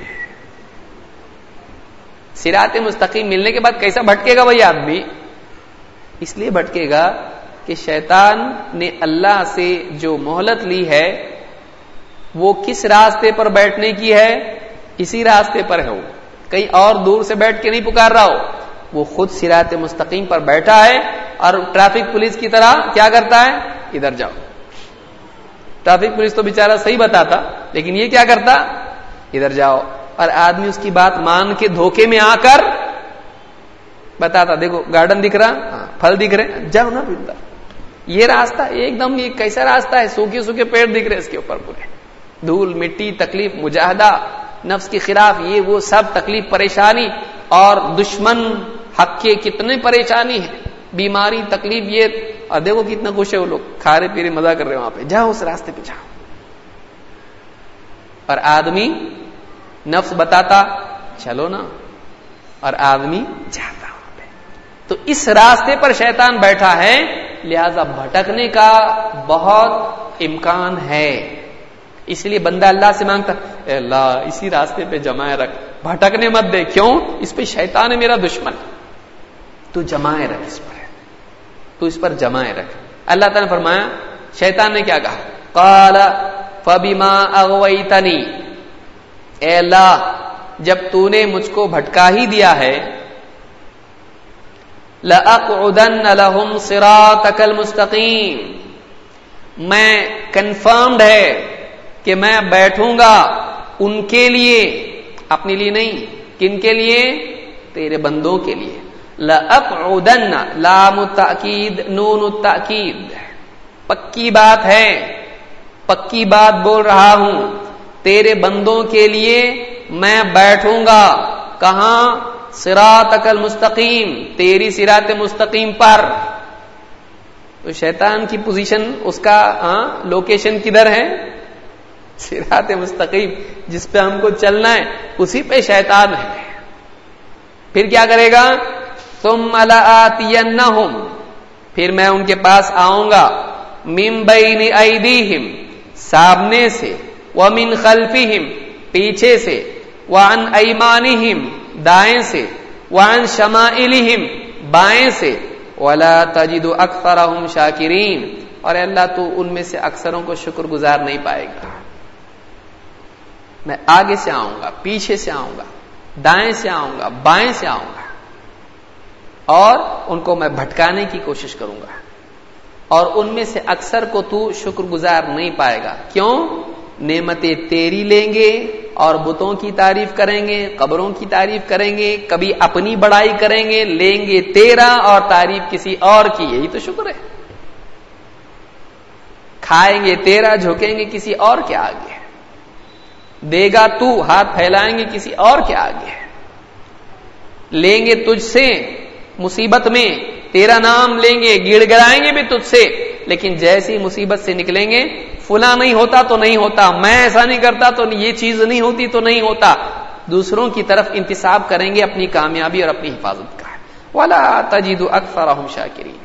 صراط مستقیم ملنے کے بعد کیسا بھٹکے گا وہی آدمی؟ اس لیے بھٹکے گا کہ شیطان نے اللہ سے جو مہلت لی ہے وہ کس راستے پر بیٹھنے کی ہے؟ اسی راستے پر ہے. وہ کہیں اور دور سے بیٹھ کے نہیں پکار رہا ہو، وہ خود صراط مستقیم پر بیٹھا ہے اور ٹریفک پولیس کی طرح کیا کرتا ہے؟ ادھر جاؤ. ٹریفک پولیس تو بیچارہ صحیح بتاتا، لیکن یہ کیا کرتا؟ ادھر جاؤ. اور آدمی اس کی بات مان کے دھوکے میں آ کر بتاتا، دیکھو گارڈن دکھ رہا، پھل دکھ رہے، جاؤ نا پھر. یہ راستہ ایک دم یہ کیسا راستہ ہے؟ سوکھے سوکھے پیڑ دکھ رہے اس کے اوپر، پورے دھول مٹی، تکلیف، مجاہدہ نفس کے خلاف، یہ وہ سب تکلیف پریشانی، اور دشمن حق کے کتنے پریشانی ہے، بیماری، تکلیف. یہ اور دیکھو کتنا خوش ہے وہ لوگ، کھا رہے پی رہے، مزہ کر رہے وہاں پہ. جاؤ اس راستے پہ جاؤ. اور آدمی نفس بتاتا چلو نا، اور آدمی جاتا وہاں پہ. تو اس راستے پر شیطان بیٹھا ہے، لہذا بھٹکنے کا بہت امکان ہے. اس لیے بندہ اللہ سے مانگتا، اے اللہ اسی راستے پہ جمائے رکھ، بھٹکنے مت دے. کیوں؟ اس پہ شیطان ہے میرا دشمن. تو جمائے رکھ اس پر، تو اس پر جمائے رکھ. اللہ تعالیٰ نے فرمایا، شیطان نے کیا کہا؟ قال فبما اغویتنی، اے اللہ جب تو نے مجھ کو بھٹکا ہی دیا ہے، لأقعدن لهم صراطك المستقیم، میں کنفرمڈ ہے کہ میں بیٹھوں گا ان کے لیے، اپنے لیے نہیں. کن کے لیے؟ تیرے بندوں کے لیے. لأقعدن، لام التأکید، نون التأکید، پکی بات ہے، پکی بات بول رہا ہوں. تیرے بندوں کے لیے میں بیٹھوں گا. کہاں؟ صراطک المستقیم، تیری صراط مستقیم پر. تو شیطان کی پوزیشن، اس کا لوکیشن کدھر ہے؟ صراط مستقیم، جس پہ ہم کو چلنا ہے اسی پہ شیطان ہے. پھر کیا کرے گا؟ ثم لآتینہم، پھر میں ان کے پاس آؤں گا. من بین ایدیہم، سامنے سے، ومن خلفہم، پیچھے سے، وعن ایمانہم، دائیں سے، وعن شمائلہم، بائیں سے، ولا تجد اکثرہم شاکرین، اور اللہ تو ان میں سے اکثروں کو شکر گزار نہیں پائے گا. میں آگے سے آؤں گا، پیچھے سے آؤں گا، دائیں سے آؤں گا، بائیں سے آؤں گا، اور ان کو میں بھٹکانے کی کوشش کروں گا. اور ان میں سے اکثر کو تو شکر گزار نہیں پائے گا. کیوں؟ نعمتیں تیری لیں گے اور بتوں کی تعریف کریں گے، قبروں کی تعریف کریں گے، کبھی اپنی بڑائی کریں گے، لیں گے تیرا اور تعریف کسی اور کی. یہی تو شکر ہے. کھائیں گے تیرا، جھکیں گے کسی اور کے آگے. دے گا تو، ہاتھ پھیلائیں گے کسی اور کے آگے. لیں گے تجھ سے مصیبت میں، تیرا نام لیں گے، گڑ گڑائیں گے بھی تجھ سے، لیکن جیسی مصیبت سے نکلیں گے، فلاں نہیں ہوتا تو نہیں ہوتا، میں ایسا نہیں کرتا تو یہ چیز نہیں ہوتی تو نہیں ہوتا. دوسروں کی طرف انتساب کریں گے اپنی کامیابی اور اپنی حفاظت کا. وَلَا تَجِدُ أَكْثَرَهُمْ شَاكِرِينَ.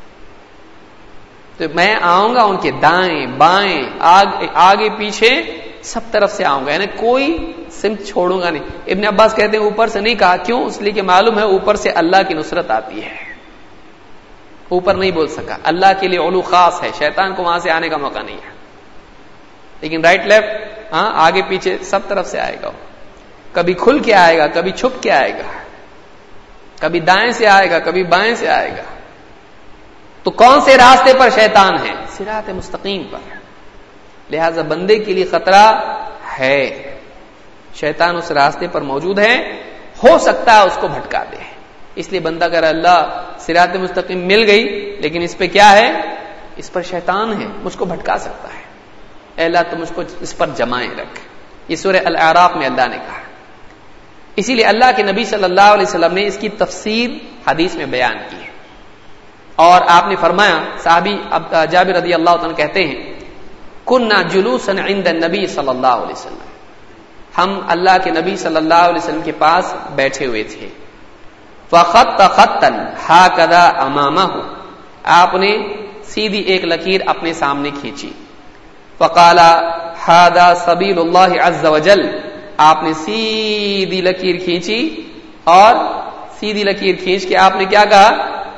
تو میں آؤں گا ان کے دائیں بائیں آگے پیچھے سب طرف سے آؤں گا، یعنی کوئی سمت چھوڑوں گا نہیں. ابن عباس کہتے ہیں اوپر سے نہیں کہا، کیوں؟ اس لیے کہ معلوم ہے اوپر سے اللہ کی نصرت آتی ہے، اوپر نہیں بول سکا. اللہ کے لیے علو خاص ہے، شیطان کو وہاں سے آنے کا موقع نہیں ہے. لیکن رائٹ لیفٹ آگے پیچھے سب طرف سے آئے گا، کبھی کھل کے آئے گا، کبھی چھپ کے آئے گا، کبھی دائیں سے آئے گا، کبھی بائیں سے آئے گا. تو کون سے راستے پر شیطان ہے؟ صراط مستقیم پر. لہذا بندے کے لیے خطرہ ہے، شیطان اس راستے پر موجود ہے، ہو سکتا ہے اس کو بھٹکا دے. اس لیے بندہ اگر اللہ صراط مستقیم مل گئی لیکن اس پہ کیا ہے؟ اس پر شیطان ہے، مجھ کو بھٹکا سکتا ہے. اے اللہ تو مجھ کو اس پر جمائے رکھ. یہ سورہ الاعراف میں اللہ نے کہا. اسی لیے اللہ کے نبی صلی اللہ علیہ وسلم نے اس کی تفسیر حدیث میں بیان کی ہے. اور آپ نے فرمایا، صحابی جابر رضی اللہ عنہ کہتے ہیں، کننا جلوسا عند النبی صلی اللہ علیہ وسلم، ہم اللہ کے نبی صلی اللہ علیہ وسلم کے پاس بیٹھے ہوئے تھے. فخط خطا هكذا امامه، آپ نے سیدھی ایک لکیر اپنے سامنے کھینچی. فقال هذا سبيل الله عز وجل، آپ نے سیدھی لکیر کھینچی اور سیدھی لکیر کھینچ کے آپ نے کیا کہا؟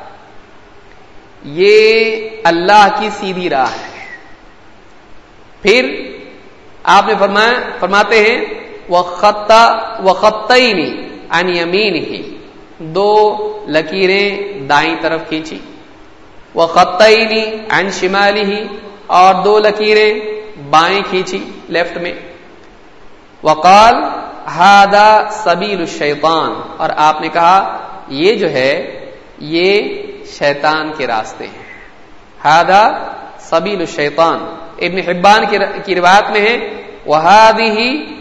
یہ اللہ کی سیدھی راہ ہے. پھر آپ نے فرماتے ہیں وخطین عن یمینہ، دو لکیریں دائیں طرف کھینچی. وخطین عن شمالہ، اور دو لکیریں بائیں کھینچی لیفٹ میں. وقال ھذا سبیل الشیطان، اور آپ نے کہا یہ جو ہے یہ شیطان کے راستے ہیں. ھذا سبیل الشیطان. ابن حبان کی روایت میں ہے وَهَذِهِ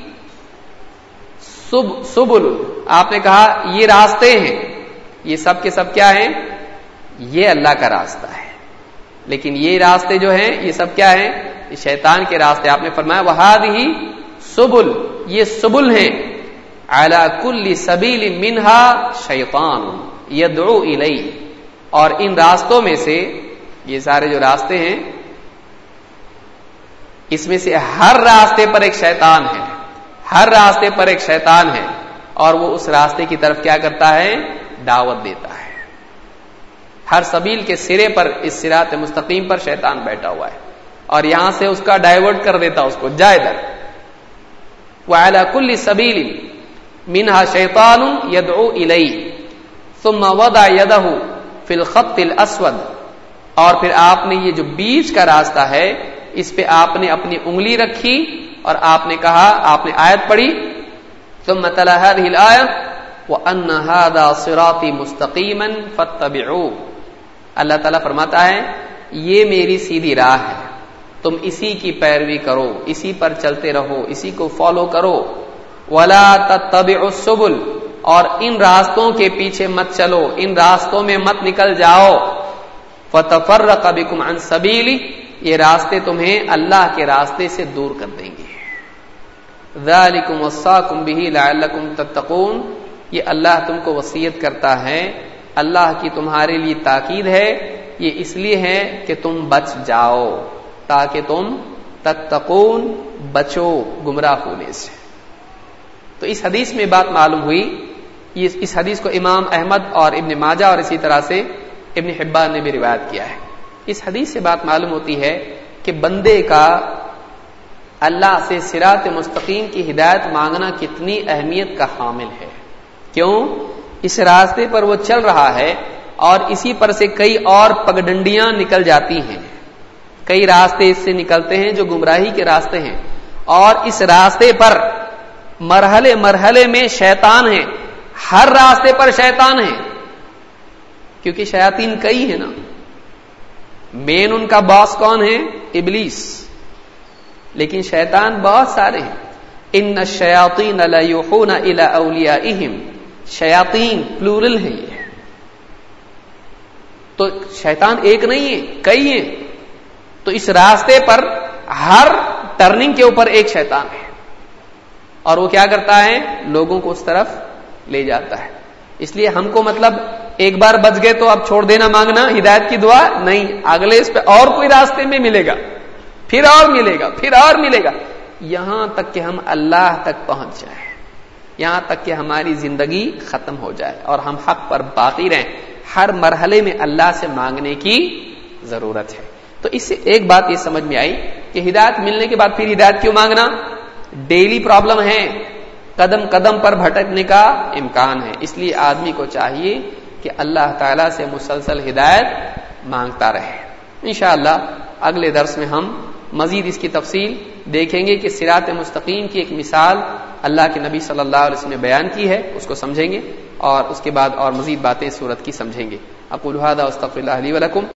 سبل، آپ نے کہا یہ راستے ہیں، یہ سب کے سب کیا ہیں؟ یہ اللہ کا راستہ ہے. لیکن یہ راستے جو ہیں یہ سب کیا ہیں؟ یہ شیطان کے راستے. آپ نے فرمایا وَهَذِهِ سبل، یہ سبل ہیں. عَلَى كُلِّ سَبِيلٍ مِّنْهَا شَيْطَانٌ يَدْعُو إِلَيْهِ، اور ان راستوں میں سے، یہ سارے جو راستے ہیں اس میں سے ہر راستے پر ایک شیطان ہے، ہر راستے پر ایک شیطان ہے، اور وہ اس راستے کی طرف کیا کرتا ہے؟ دعوت دیتا ہے. ہر سبیل کے سرے پر، اس صراط مستقیم پر شیطان بیٹھا ہوا ہے اور یہاں سے اس کا ڈائیورٹ کر دیتا، اس کو جا ادھر. وَعَلَى كُلِّ سَبِيلٍ مِّنْهَا شَيْطَانٌ يَدْعُو إِلَيْهِ ثُمَّ وَضَعَ يَدَهُ فِي الْخَطِّ الْأَسْوَدِ، اور پھر آپ نے یہ جو بیچ کا راستہ ہے اس پہ آپ نے اپنی انگلی رکھی اور آپ نے کہا، آپ نے آیت پڑھی ثم تلا هذه الآية وَأَنَّ هَذَا صِرَاطِي مُسْتَقِيمًا فَاتَّبِعُوهُ. اللہ تعالیٰ فرماتا ہے یہ میری سیدھی راہ ہے، تم اسی کی پیروی کرو، اسی پر چلتے رہو، اسی کو فالو کرو. وَلَا تَتَّبِعُوا السُّبُلَ، اور ان راستوں کے پیچھے مت چلو، ان راستوں میں مت نکل جاؤ. فَتَفَرَّقَ بِكُمْ عَنْ سَبِيلِهِ، یہ راستے تمہیں اللہ کے راستے سے دور کر دیں گے. ذَلِكُمْ وَصَّاكُمْ بِهِ لَعَلَّكُمْ تَتَّقُونَ، یہ اللہ تم کو وصیت کرتا ہے، اللہ کی تمہارے لیے تاکید ہے، یہ اس لیے ہے کہ تم بچ جاؤ، تاکہ تم تتقون، بچو گمراہ ہونے سے. تو اس حدیث میں بات معلوم ہوئی، اس حدیث کو امام احمد اور ابن ماجہ اور اسی طرح سے ابن حبان نے بھی روایت کیا ہے. اس حدیث سے بات معلوم ہوتی ہے کہ بندے کا اللہ سے صراط مستقیم کی ہدایت مانگنا کتنی اہمیت کا حامل ہے. کیوں؟ اس راستے پر وہ چل رہا ہے اور اسی پر سے کئی اور پگڈنڈیاں نکل جاتی ہیں، کئی راستے اس سے نکلتے ہیں جو گمراہی کے راستے ہیں، اور اس راستے پر مرحلے مرحلے میں شیطان ہے، ہر راستے پر شیطان ہے، کیونکہ شیاطین کئی ہیں نا. مین ان کا باس کون ہے؟ ابلیس، لیکن شیطان بہت سارے ہیں. ان الشیاطین لیوحون الی اولیائہم، شیاطین پلورل ہے یہ، تو شیطان ایک نہیں ہے، کئی ہیں. تو اس راستے پر ہر ٹرننگ کے اوپر ایک شیطان ہے اور وہ کیا کرتا ہے؟ لوگوں کو اس طرف لے جاتا ہے. اس لیے ہم کو مطلب ایک بار بچ گئے تو اب چھوڑ دینا مانگنا ہدایت کی دعا نہیں، اگلے اس پہ اور کوئی راستے میں ملے گا، پھر اور ملے گا، پھر اور ملے گا، یہاں تک کہ ہم اللہ تک پہنچ جائیں، یہاں تک کہ ہماری زندگی ختم ہو جائے اور ہم حق پر باقی رہیں۔ ہر مرحلے میں اللہ سے مانگنے کی ضرورت ہے۔ تو اس سے ایک بات یہ سمجھ میں آئی کہ ہدایت ملنے کے بعد پھر ہدایت کیوں مانگنا؟ ڈیلی پرابلم ہے، قدم قدم پر بھٹکنے کا امکان ہے، اس لیے آدمی کو چاہیے کہ اللہ تعالیٰ سے مسلسل ہدایت مانگتا رہے۔ انشاءاللہ اگلے درس میں ہم مزید اس کی تفصیل دیکھیں گے کہ صراط مستقیم کی ایک مثال اللہ کے نبی صلی اللہ علیہ وسلم نے بیان کی ہے، اس کو سمجھیں گے اور اس کے بعد اور مزید باتیں سورت کی سمجھیں گے۔ اقول ھذا واستغفر اللہ لی ولکم۔